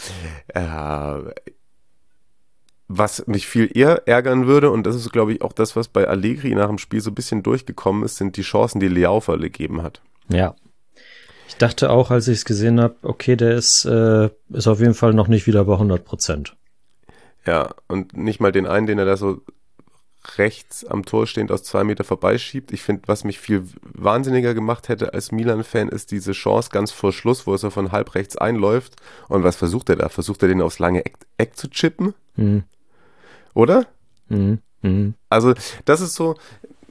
Was mich viel eher ärgern würde, und das ist, glaube ich, auch das, was bei Allegri nach dem Spiel so ein bisschen durchgekommen ist, sind die Chancen, die Leao vergeben hat. Ja. Ich dachte auch, als ich es gesehen habe, okay, der ist auf jeden Fall noch nicht wieder bei 100%. Ja, und nicht mal den einen, den er da so rechts am Tor stehend aus 2 Meter vorbeischiebt. Ich finde, was mich viel wahnsinniger gemacht hätte als Milan-Fan, ist diese Chance ganz vor Schluss, wo er so von halb rechts einläuft. Und was versucht er da? Versucht er den aufs lange Eck zu chippen? Mhm. Oder? Mhm. Mhm. Also, das ist so,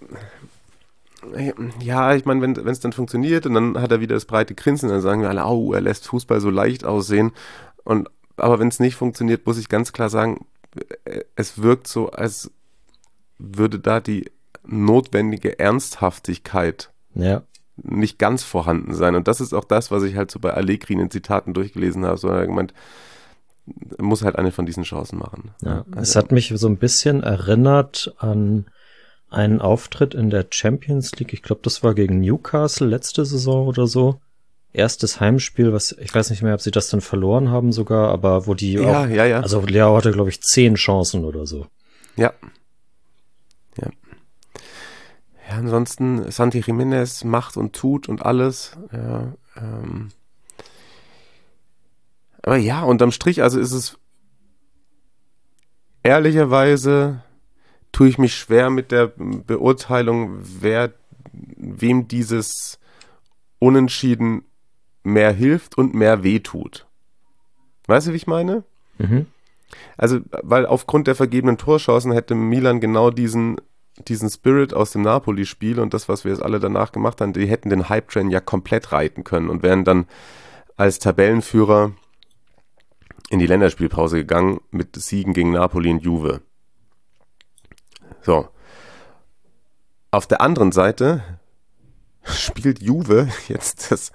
ja, ich meine, wenn es dann funktioniert und dann hat er wieder das breite Grinsen, dann sagen wir alle, er lässt Fußball so leicht aussehen. Aber wenn es nicht funktioniert, muss ich ganz klar sagen, es wirkt so, als würde da die notwendige Ernsthaftigkeit nicht ganz vorhanden sein. Und das ist auch das, was ich halt so bei Allegri in den Zitaten durchgelesen habe. So, er hat gemeint, muss halt eine von diesen Chancen machen. Ja, es hat mich so ein bisschen erinnert an einen Auftritt in der Champions League. Ich glaube, das war gegen Newcastle letzte Saison oder so. Erstes Heimspiel, ich weiß nicht mehr, ob sie das dann verloren haben sogar, aber wo die also Leao hatte, glaube ich, 10 Chancen oder so. Ja, ansonsten Santi Jiménez macht und tut und alles. Ja, aber ja, unterm Strich, also ist es ehrlicherweise, tue ich mich schwer mit der Beurteilung, wem dieses Unentschieden mehr hilft und mehr wehtut. Weißt du, wie ich meine? Mhm. Also, weil aufgrund der vergebenen Torchancen hätte Milan genau diesen Spirit aus dem Napoli-Spiel und das, was wir jetzt alle danach gemacht haben, die hätten den Hype-Train ja komplett reiten können und wären dann als Tabellenführer in die Länderspielpause gegangen mit Siegen gegen Napoli und Juve. So. Auf der anderen Seite spielt Juve jetzt das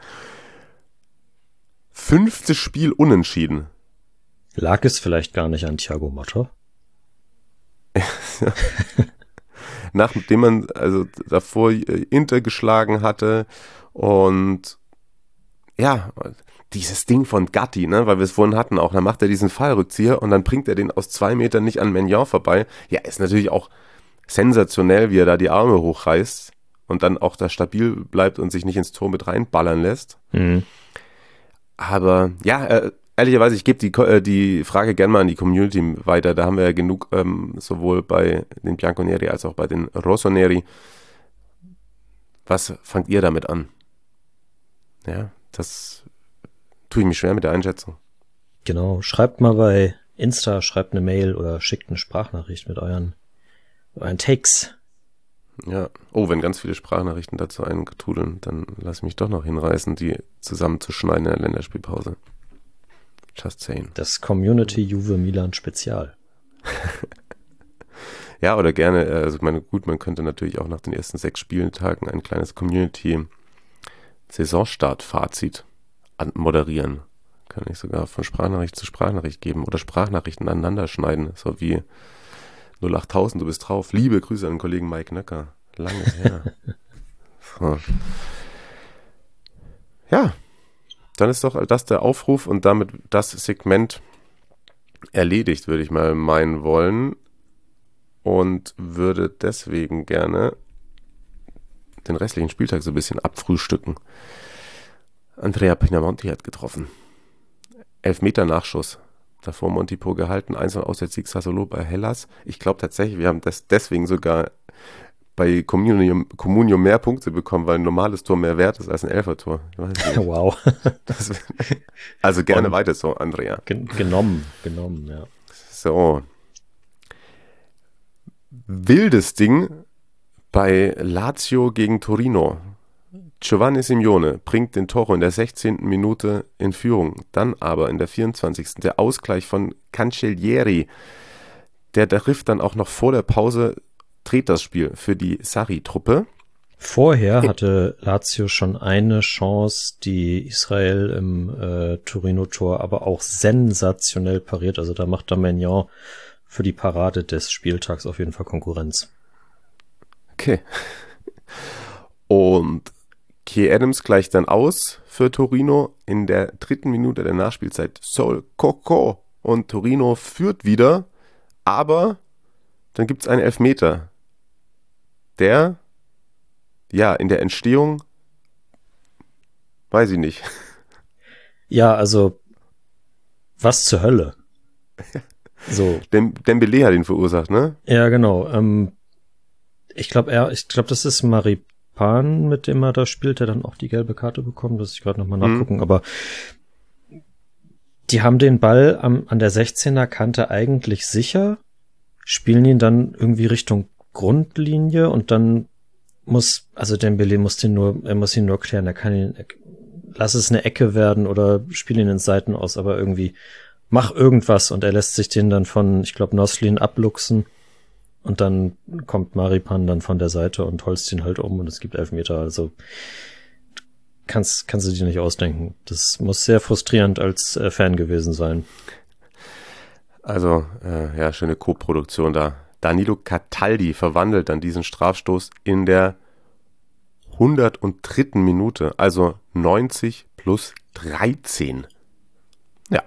5. Spiel unentschieden. Lag es vielleicht gar nicht an Thiago Motta? Nachdem man also davor Inter geschlagen hatte und ja, dieses Ding von Gatti, ne, weil wir es vorhin hatten auch, dann macht er diesen Fallrückzieher und dann bringt er den aus 2 Metern nicht an Maignan vorbei. Ja, ist natürlich auch sensationell, wie er da die Arme hochreißt und dann auch da stabil bleibt und sich nicht ins Tor mit reinballern lässt. Mhm. Aber ja, ehrlicherweise, ich gebe die Frage gerne mal an die Community weiter. Da haben wir ja genug, sowohl bei den Bianconeri als auch bei den Rossoneri. Was fangt ihr damit an? Ja, das tue ich mich schwer mit der Einschätzung. Genau, schreibt mal bei Insta, schreibt eine Mail oder schickt eine Sprachnachricht mit euren Takes. Ja, wenn ganz viele Sprachnachrichten dazu eintrudeln, dann lass ich mich doch noch hinreißen, die zusammenzuschneiden in der Länderspielpause. Just saying. Das Community Juve Milan Spezial. Ja, oder gerne, also ich meine, gut, man könnte natürlich auch nach den ersten 6 Spieltagen ein kleines Community-Saisonstart-Fazit moderieren. Kann ich sogar von Sprachnachricht zu Sprachnachricht geben oder Sprachnachrichten aneinander schneiden, so wie 08000, du bist drauf. Liebe Grüße an den Kollegen Mike Nöcker. Lange her. So. Ja, dann ist doch das der Aufruf und damit das Segment erledigt, würde ich mal meinen wollen. Und würde deswegen gerne den restlichen Spieltag so ein bisschen abfrühstücken. Andrea Pinamonti hat getroffen. 11-Meter-Nachschuss. Davor Montipo gehalten, 1-0 Auswärtssieg Sassuolo bei Hellas. Ich glaube tatsächlich, wir haben das deswegen sogar bei Comunio mehr Punkte bekommen, weil ein normales Tor mehr wert ist als ein Elfertor. Wow. Also gerne weiter so, Andrea. Genommen, ja. So. Wildes Ding bei Lazio gegen Torino. Giovanni Simeone bringt den Toro in der 16. Minute in Führung. Dann aber in der 24. der Ausgleich von Cancellieri. Der trifft dann auch noch vor der Pause, dreht das Spiel für die Sarri-Truppe. Vorher hatte Lazio schon eine Chance, die Israel im Torino-Tor aber auch sensationell pariert. Also da macht Maignan für die Parade des Spieltags auf jeden Fall Konkurrenz. Okay. Und Key Adams gleicht dann aus für Torino in der 3. Minute der Nachspielzeit. Sol Coco. Und Torino führt wieder, aber dann gibt es einen Elfmeter, der, ja, in der Entstehung, weiß ich nicht. Ja, also, was zur Hölle? So. Dembélé hat ihn verursacht, ne? Ja, genau. Ich glaube, das ist Maripan, mit dem er da spielt, der dann auch die gelbe Karte bekommt. Das ich gerade nochmal nachgucken. Aber die haben den Ball an der 16er Kante eigentlich sicher, spielen ihn dann irgendwie Richtung Grundlinie und dann Dembélé muss ihn nur klären. Lass es eine Ecke werden oder spiel ihn in Seiten aus, aber irgendwie mach irgendwas und er lässt sich den dann von, ich glaube, Noslin abluchsen und dann kommt Maripan dann von der Seite und holzt ihn halt um und es gibt Elfmeter. Also kannst du dir nicht ausdenken. Das muss sehr frustrierend als Fan gewesen sein. Also, ja, schöne Co-Produktion da. Danilo Cataldi verwandelt dann diesen Strafstoß in der 103. Minute, also 90 plus 13. Ja.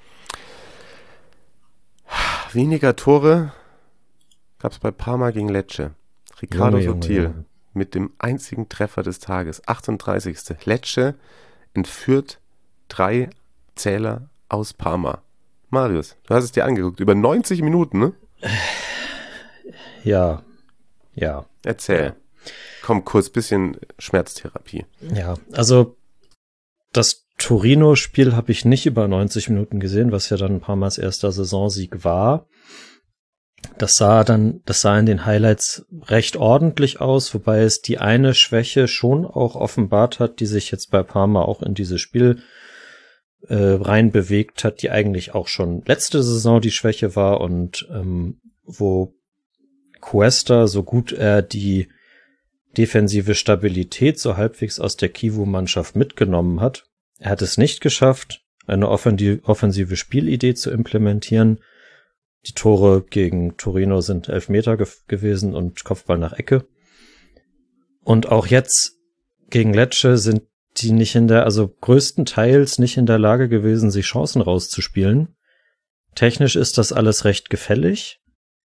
Weniger Tore gab es bei Parma gegen Lecce. Riccardo Sotil mit dem einzigen Treffer des Tages, 38. Lecce entführt 3 Zähler aus Parma. Marius, du hast es dir angeguckt, über 90 Minuten, ne? Ja. Erzähl. Ja. Komm, kurz, bisschen Schmerztherapie. Ja, also das Torino-Spiel habe ich nicht über 90 Minuten gesehen, was ja dann Parmas erster Saisonsieg war. Das sah in den Highlights recht ordentlich aus, wobei es die eine Schwäche schon auch offenbart hat, die sich jetzt bei Parma auch in dieses Spiel rein bewegt hat, die eigentlich auch schon letzte Saison die Schwäche war und wo Cuesta, so gut er die defensive Stabilität so halbwegs aus der Kivu-Mannschaft mitgenommen hat, er hat es nicht geschafft, eine offensive Spielidee zu implementieren. Die Tore gegen Torino sind Elfmeter gewesen und Kopfball nach Ecke. Und auch jetzt gegen Lecce sind die größtenteils nicht in der Lage gewesen, sich Chancen rauszuspielen. Technisch ist das alles recht gefällig.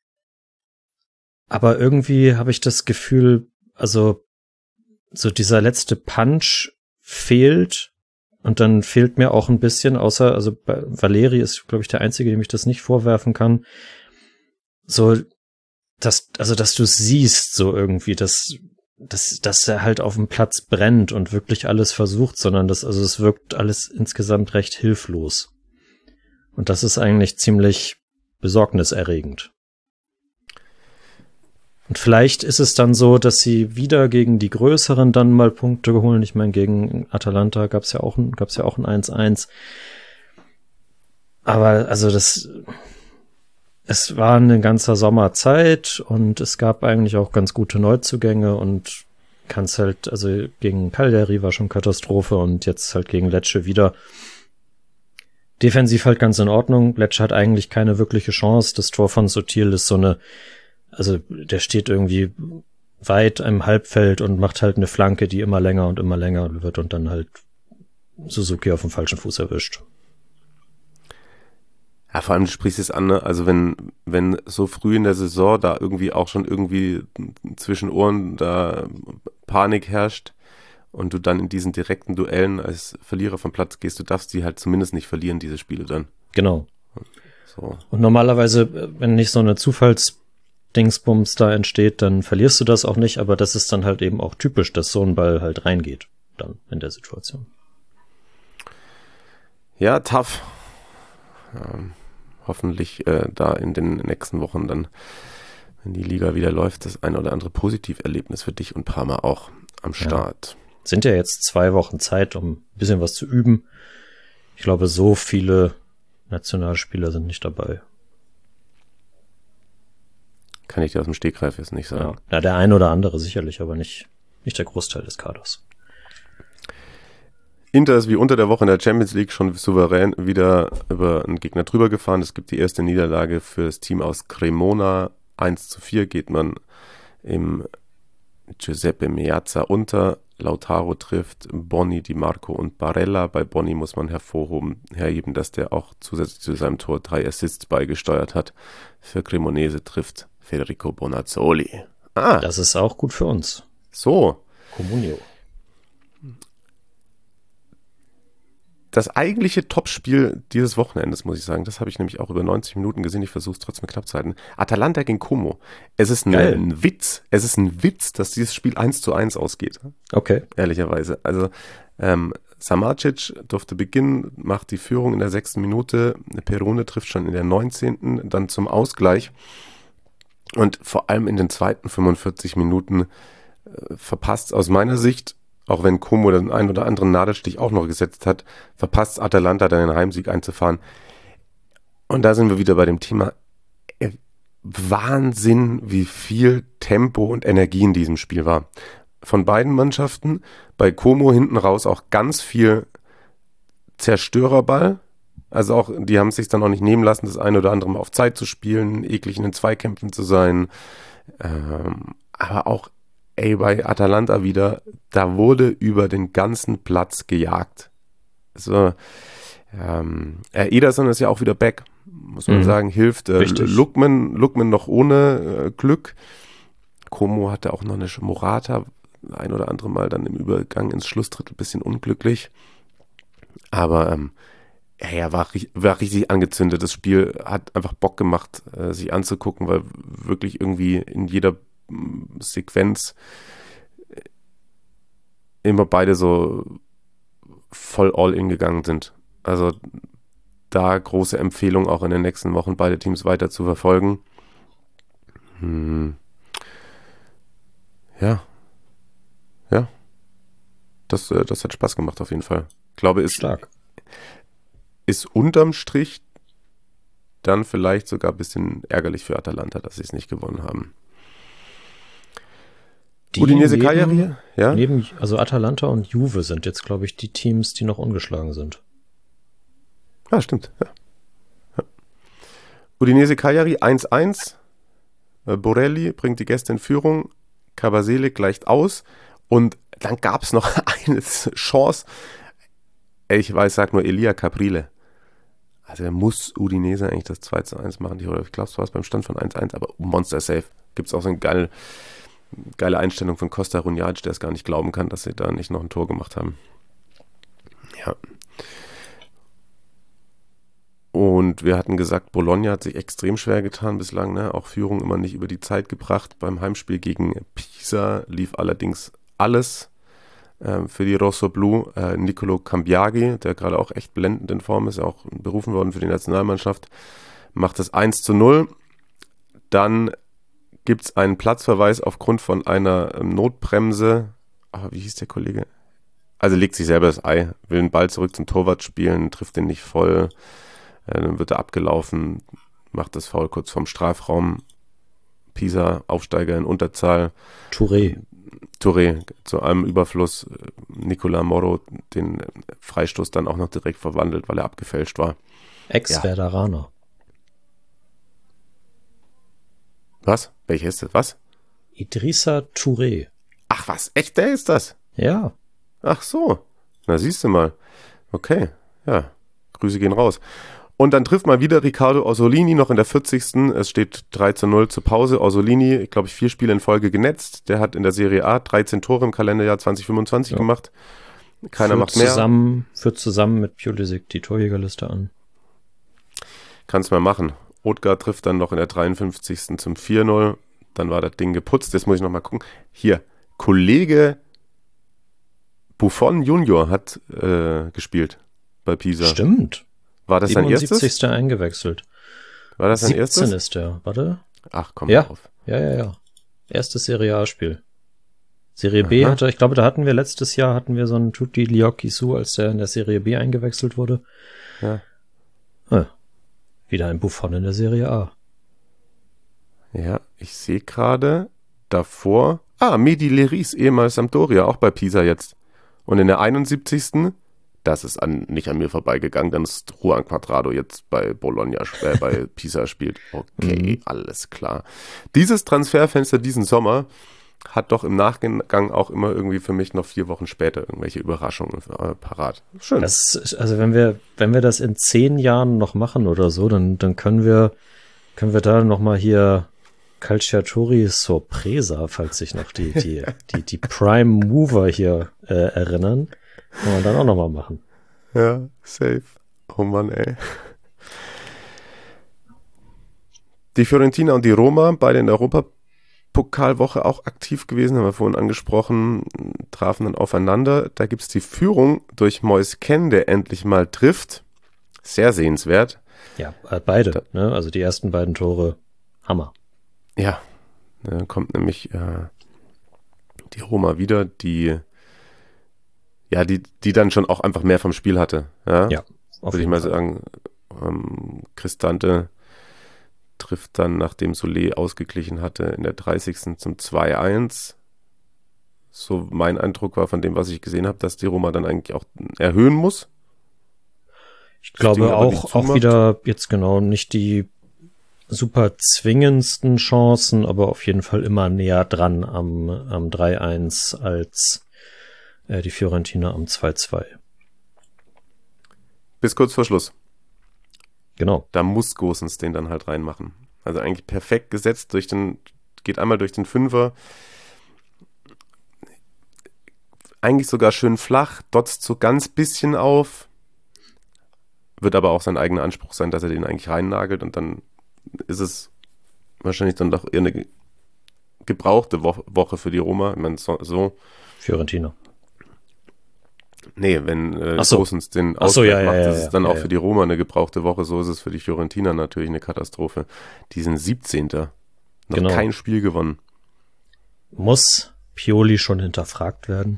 Aber irgendwie habe ich das Gefühl, also so dieser letzte Punch fehlt. Und dann fehlt mir auch ein bisschen, Valeri ist, glaube ich, der Einzige, dem ich das nicht vorwerfen kann, so, dass du siehst, so irgendwie, dass er halt auf dem Platz brennt und wirklich alles versucht, sondern es wirkt alles insgesamt recht hilflos. Und das ist eigentlich ziemlich besorgniserregend. Und vielleicht ist es dann so, dass sie wieder gegen die Größeren dann mal Punkte holen. Ich meine, gegen Atalanta gab's ja auch ein 1-1. Aber es war eine ganze Sommerzeit und es gab eigentlich auch ganz gute Neuzugänge und gegen Cagliari war schon Katastrophe und jetzt halt gegen Lecce wieder. defensiv halt ganz in Ordnung. Lecce hat eigentlich keine wirkliche Chance. Das Tor von Sotil ist also der steht irgendwie weit im Halbfeld und macht halt eine Flanke, die immer länger wird und dann halt Suzuki auf dem falschen Fuß erwischt. Ja, vor allem, du sprichst es an, ne? Also wenn so früh in der Saison da irgendwie auch schon irgendwie zwischen Ohren da Panik herrscht und du dann in diesen direkten Duellen als Verlierer vom Platz gehst, du darfst die halt zumindest nicht verlieren, diese Spiele dann. Genau. So. Und normalerweise, wenn nicht so eine Zufallsdingsbums da entsteht, dann verlierst du das auch nicht, aber das ist dann halt eben auch typisch, dass so ein Ball halt reingeht dann in der Situation. Ja, tough. Hoffentlich da in den nächsten Wochen dann, wenn die Liga wieder läuft, das ein oder andere Positiverlebnis für dich und Parma auch am Start. Ja. Sind ja jetzt 2 Wochen Zeit, um ein bisschen was zu üben. Ich glaube, so viele Nationalspieler sind nicht dabei. Kann ich dir aus dem Stegreif jetzt nicht sagen. Ja, der ein oder andere sicherlich, aber nicht der Großteil des Kaders. Inter ist wie unter der Woche in der Champions League schon souverän wieder über einen Gegner drüber gefahren. Es gibt die erste Niederlage für das Team aus Cremona. 1:4 geht man im Giuseppe Meazza unter. Lautaro trifft, Bonni, Di Marco und Barella. Bei Bonni muss man herheben, dass der auch zusätzlich zu seinem Tor 3 Assists beigesteuert hat. Für Cremonese trifft Federico Bonazzoli. Das ist auch gut für uns. So. Comunio. Das eigentliche Topspiel dieses Wochenendes, muss ich sagen, das habe ich nämlich auch über 90 Minuten gesehen. Ich versuche es trotzdem knapp zu halten. Atalanta gegen Como. Es ist ein Witz. Es ist ein Witz, dass dieses Spiel 1:1 ausgeht. Okay. Ehrlicherweise. Also Samardzic durfte beginnen, macht die Führung in der 6. Minute. Perone trifft schon in der 19. Dann zum Ausgleich. Und vor allem in den zweiten 45 Minuten verpasst aus meiner Sicht, auch wenn Como den einen oder anderen Nadelstich auch noch gesetzt hat, verpasst Atalanta dann den Heimsieg einzufahren. Und da sind wir wieder bei dem Thema Wahnsinn, wie viel Tempo und Energie in diesem Spiel war. Von beiden Mannschaften, bei Como hinten raus auch ganz viel Zerstörerball. Also auch, die haben es sich dann auch nicht nehmen lassen, das ein oder andere mal auf Zeit zu spielen, eklig in den Zweikämpfen zu sein. Aber auch bei Atalanta wieder, da wurde über den ganzen Platz gejagt. Also, Ederson ist ja auch wieder back, muss man sagen, hilft. Lookman noch ohne Glück. Como hatte auch noch eine Morata, ein oder andere Mal dann im Übergang ins Schlussdrittel ein bisschen unglücklich. Aber er war richtig angezündet. Das Spiel hat einfach Bock gemacht, sich anzugucken, weil wirklich irgendwie in jeder Sequenz immer beide so voll all-in gegangen sind. Also da große Empfehlung auch in den nächsten Wochen beide Teams weiter zu verfolgen. Ja. Das hat Spaß gemacht auf jeden Fall. Ich glaube, ist unterm Strich dann vielleicht sogar ein bisschen ärgerlich für Atalanta, dass sie es nicht gewonnen haben. Udinese Cagliari, ja? Also Atalanta und Juve sind jetzt, glaube ich, die Teams, die noch ungeschlagen sind. Ja, stimmt. Ja. Udinese Cagliari 1:1. Borelli bringt die Gäste in Führung. Cavasele gleicht aus. Und dann gab es noch eine Chance. Ich sag nur Elia Caprile. Also er muss Udinese eigentlich das 2:1 machen. Ich glaube, es war beim Stand von 1:1, aber Monster Safe. Gibt es auch so eine geile Einstellung von Costa Runjac, der es gar nicht glauben kann, dass sie da nicht noch ein Tor gemacht haben. Ja. Und wir hatten gesagt, Bologna hat sich extrem schwer getan bislang, ne? Auch Führung immer nicht über die Zeit gebracht. Beim Heimspiel gegen Pisa lief allerdings alles für die Rossoblu. Nicolo Cambiaghi, der gerade auch echt blendend in Form ist, auch berufen worden für die Nationalmannschaft, macht es 1:0. Dann gibt es einen Platzverweis aufgrund von einer Notbremse. Wie hieß der Kollege? Also legt sich selber das Ei, will den Ball zurück zum Torwart spielen, trifft den nicht voll. Dann wird er abgelaufen, macht das Foul kurz vorm Strafraum. Pisa, Aufsteiger in Unterzahl. Touré Touré zu einem Überfluss, Nicolas Moro den Freistoß dann auch noch direkt verwandelt, weil er abgefälscht war. Ex-Werderaner. Was? Welcher ist das? Was? Idrissa Touré. Ach was, echt, der ist das? Ja. Ach so, na siehst du mal. Okay, ja, Grüße gehen raus. Und dann trifft mal wieder Riccardo Orsolini noch in der 40. Es steht 3:0 zur Pause. Orsolini, ich glaube, 4 Spiele in Folge genetzt. Der hat in der Serie A 13 Tore im Kalenderjahr 2025 gemacht. Keiner macht mehr. Führt zusammen mit Pulisic die Torjägerliste an. Kannst mal machen. Odegaard trifft dann noch in der 53. zum 4:0. Dann war das Ding geputzt. Jetzt muss ich noch mal gucken. Hier, Kollege Buffon Junior hat gespielt bei Pisa. Stimmt. War das sein erstes? 77. eingewechselt. War das sein erstes? 17 ist der. Warte. Ach, komm Ja. auf. Ja. Erstes Serie A-Spiel. Serie B hatte, ich glaube, da hatten wir letztes Jahr so einen Tuti Lyokisu, als der in der Serie B eingewechselt wurde. Ja. Wieder ein Buffon in der Serie A. Ja, ich sehe gerade davor. Mehdi Leris, ehemals Sampdoria, auch bei Pisa jetzt. Und in der 71. Das ist nicht an mir vorbeigegangen, dann ist Juan Cuadrado jetzt bei Bologna, bei Pisa spielt. Okay, alles klar. Dieses Transferfenster diesen Sommer hat doch im Nachgang auch immer irgendwie für mich noch 4 Wochen später irgendwelche Überraschungen parat. Schön. Also wenn wir das in 10 Jahren noch machen oder so, dann können wir da noch mal hier Calciatori Sorpresa, falls sich noch die Prime Mover hier erinnern. Kann man dann auch nochmal machen. Ja, safe. Oh Mann, ey. Die Fiorentina und die Roma, beide in der Europapokalwoche auch aktiv gewesen, haben wir vorhin angesprochen, trafen dann aufeinander. Da gibt es die Führung durch Moise Kean, der endlich mal trifft. Sehr sehenswert. Ja, beide. Ne? Also die ersten beiden Tore, Hammer. Ja, dann kommt nämlich die Roma wieder, die dann schon auch einfach mehr vom Spiel hatte. Ja, auf würde ich jeden mal Fall sagen. Cristante trifft dann, nachdem Solé ausgeglichen hatte, in der 30. zum 2:1. So mein Eindruck war von dem, was ich gesehen habe, dass die Roma dann eigentlich auch erhöhen muss. Ich glaube auch wieder jetzt genau nicht die super zwingendsten Chancen, aber auf jeden Fall immer näher dran am 3:1 als die Fiorentina am 2:2. Bis kurz vor Schluss. Genau. Da muss Gosens den dann halt reinmachen. Also eigentlich perfekt gesetzt, geht einmal durch den Fünfer. Eigentlich sogar schön flach, dotzt so ganz bisschen auf. Wird aber auch sein eigener Anspruch sein, dass er den eigentlich reinnagelt und dann ist es wahrscheinlich dann doch eher eine gebrauchte Woche für die Roma. Ich meine, so. Fiorentina. Nee, wenn Gosens den Ausgleich macht, ist es dann auch für die Roma eine gebrauchte Woche. So ist es für die Fiorentina natürlich eine Katastrophe. Die sind 17. Noch kein Spiel gewonnen. Muss Pioli schon hinterfragt werden?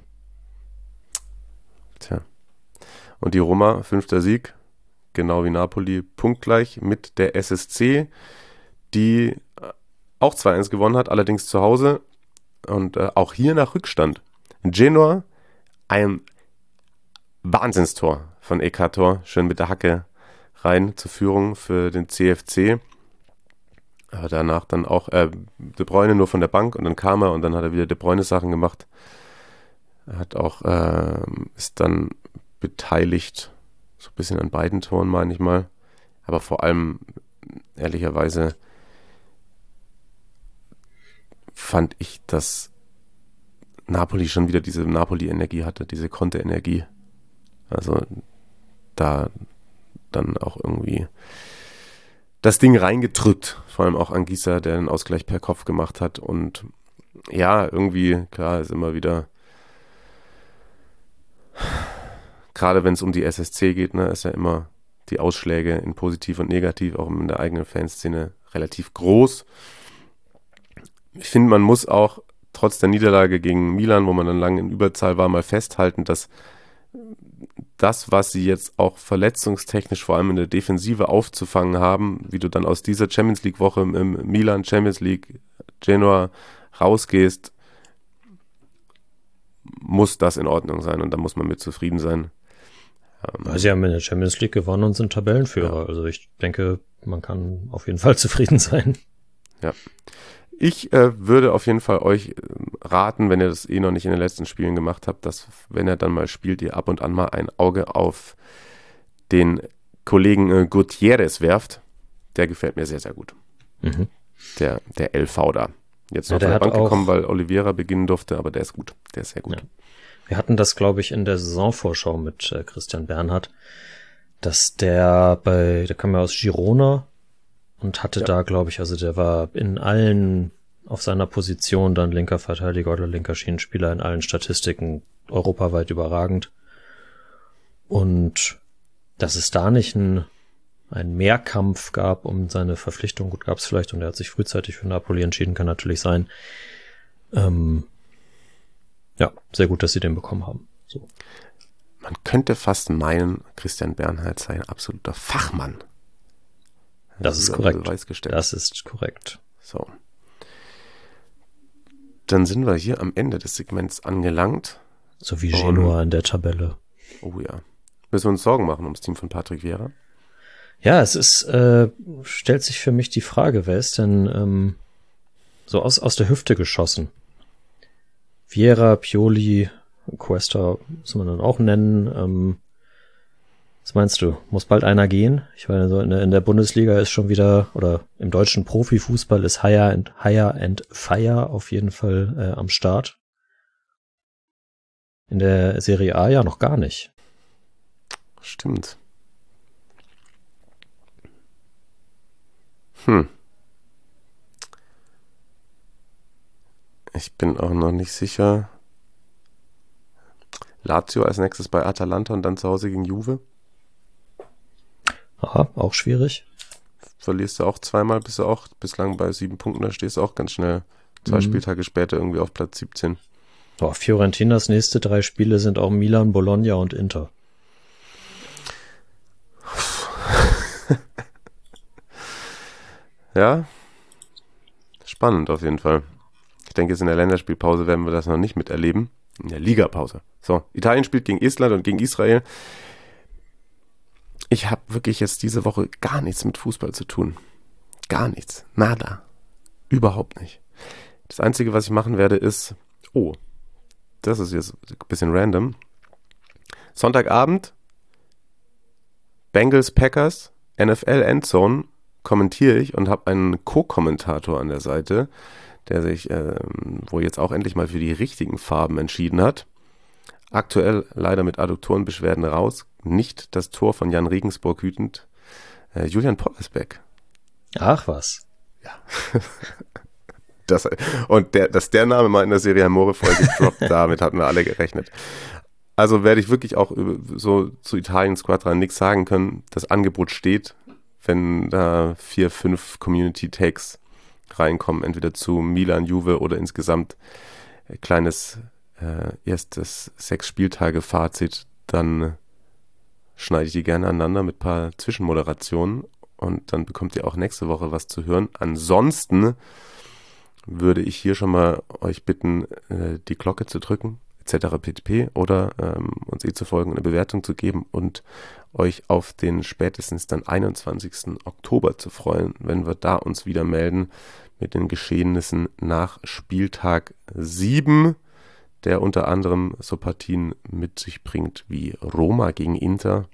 Tja. Und die Roma, 5. Sieg, genau wie Napoli, punktgleich mit der SSC, die auch 2:1 gewonnen hat, allerdings zu Hause. Und auch hier nach Rückstand. Genoa, ein Wahnsinnstor von Ekator, schön mit der Hacke rein zur Führung für den CFC. Aber danach dann auch De Bruyne nur von der Bank und dann kam er und dann hat er wieder De Bruyne Sachen gemacht. Er hat auch, ist dann beteiligt, so ein bisschen an beiden Toren, meine ich mal. Aber vor allem, ehrlicherweise, fand ich, dass Napoli schon wieder diese Napoli-Energie hatte, diese Conte-Energie. Also da dann auch irgendwie das Ding reingedrückt, vor allem auch Anguissa, der den Ausgleich per Kopf gemacht hat. Und ja, irgendwie, klar, ist immer wieder, gerade wenn es um die SSC geht, ne, ist ja immer die Ausschläge in positiv und negativ, auch in der eigenen Fanszene, relativ groß. Ich finde, man muss auch trotz der Niederlage gegen Milan, wo man dann lange in Überzahl war, mal festhalten, dass das, was sie jetzt auch verletzungstechnisch vor allem in der Defensive aufzufangen haben, wie du dann aus dieser Champions League Woche im Milan Champions League Genoa rausgehst, muss das in Ordnung sein und da muss man mit zufrieden sein. Sie haben in der Champions League gewonnen und sind Tabellenführer. Ja. Also ich denke, man kann auf jeden Fall zufrieden sein. Ja. Ich würde auf jeden Fall euch raten, wenn ihr das noch nicht in den letzten Spielen gemacht habt, dass, wenn er dann mal spielt, ihr ab und an mal ein Auge auf den Kollegen Gutierrez werft. Der gefällt mir sehr, sehr gut. Mhm. Der LV da. Jetzt noch der von der hat Bank auch, gekommen, weil Oliveira beginnen durfte, aber der ist gut. Der ist sehr gut. Ja. Wir hatten das, glaube ich, in der Saisonvorschau mit Christian Bernhard, dass der kam ja aus Girona und hatte da, glaube ich, also der war in allen, auf seiner Position dann linker Verteidiger oder linker Schienenspieler in allen Statistiken europaweit überragend. Und dass es da nicht einen Mehrkampf gab um seine Verpflichtung, gut, gab es vielleicht, und er hat sich frühzeitig für Napoli entschieden, kann natürlich sein. Ja, sehr gut, dass sie den bekommen haben. So. Man könnte fast meinen, Christian Bernhard sei ein absoluter Fachmann. Das ist korrekt. Das ist korrekt. So. Dann sind wir hier am Ende des Segments angelangt. So wie Genua in der Tabelle. Oh ja. Müssen wir uns Sorgen machen ums Team von Patrick Vieira? Ja, es ist, stellt sich für mich die Frage, wer ist denn so aus der Hüfte geschossen? Vieira, Pioli, Cuesta muss man dann auch nennen. Was meinst du? Muss bald einer gehen? Ich meine, so in der Bundesliga ist schon wieder, oder im deutschen Profifußball ist Hire and Fire auf jeden Fall am Start. In der Serie A ja noch gar nicht. Stimmt. Ich bin auch noch nicht sicher. Lazio als nächstes bei Atalanta und dann zu Hause gegen Juve. Aha, auch schwierig. Verlierst du auch zweimal, bist du auch bislang bei 7 Punkten, da stehst du auch ganz schnell 2 Spieltage später irgendwie auf Platz 17. Fiorentinas nächste 3 Spiele sind auch Milan, Bologna und Inter. Ja, spannend auf jeden Fall. Ich denke, jetzt in der Länderspielpause werden wir das noch nicht miterleben. In der Ligapause. So, Italien spielt gegen Estland und gegen Israel. Ich habe wirklich jetzt diese Woche gar nichts mit Fußball zu tun. Gar nichts. Nada. Überhaupt nicht. Das Einzige, was ich machen werde, ist, das ist jetzt ein bisschen random. Sonntagabend, Bengals Packers, NFL Endzone, kommentiere ich und habe einen Co-Kommentator an der Seite, der sich wohl jetzt auch endlich mal für die richtigen Farben entschieden hat. Aktuell leider mit Adduktorenbeschwerden raus. Nicht das Tor von Jan Regensburg hütend. Julian Pollersbeck. Ach was. Ja. Dass der Name mal in der Serie Amore-Folge droppt, damit hatten wir alle gerechnet. Also werde ich wirklich auch so zu Italien Squadra nichts sagen können. Das Angebot steht, wenn da 4, 5 Community-Takes reinkommen, entweder zu Milan, Juve oder insgesamt kleines erstes 6 Spieltage Fazit, dann schneide ich die gerne aneinander mit ein paar Zwischenmoderationen und dann bekommt ihr auch nächste Woche was zu hören. Ansonsten würde ich hier schon mal euch bitten, die Glocke zu drücken, etc. pp. Oder uns zu folgen, eine Bewertung zu geben und euch auf den spätestens dann 21. Oktober zu freuen, wenn wir da uns wieder melden mit den Geschehnissen nach Spieltag 7, der unter anderem so Partien mit sich bringt wie Roma gegen Inter,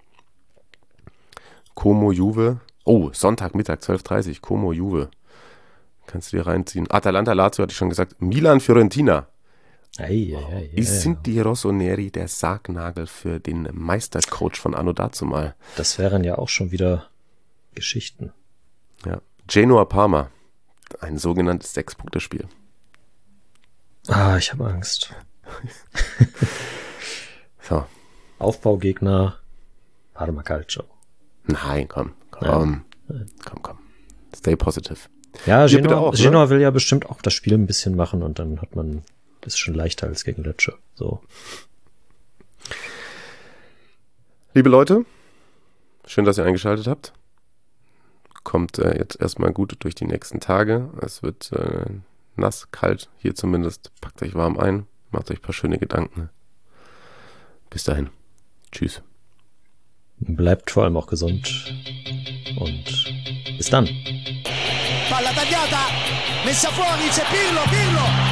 Como Juve, Sonntagmittag 12:30 Uhr, Como Juve, kannst du dir reinziehen. Atalanta Lazio hatte ich schon gesagt, Milan Fiorentina. Sind die Rossoneri der Sargnagel für den Meistercoach von Anno dazumal? Das wären ja auch schon wieder Geschichten. Ja, Genoa Parma, ein sogenanntes 6-Punkte-Spiel. Ich habe Angst. So. Aufbaugegner Parma Calcio. Nein, komm. Stay positive. Ja, Genoa will ja bestimmt auch das Spiel ein bisschen machen und dann hat man das schon leichter als gegen Lecce. So. Liebe Leute, schön, dass ihr eingeschaltet habt. Kommt jetzt erstmal gut durch die nächsten Tage. Es wird nass, kalt, hier zumindest. Packt euch warm ein. Macht euch ein paar schöne Gedanken. Bis dahin. Tschüss. Bleibt vor allem auch gesund. Und bis dann. Palla tagliata, messa fuori, c'è Pirlo,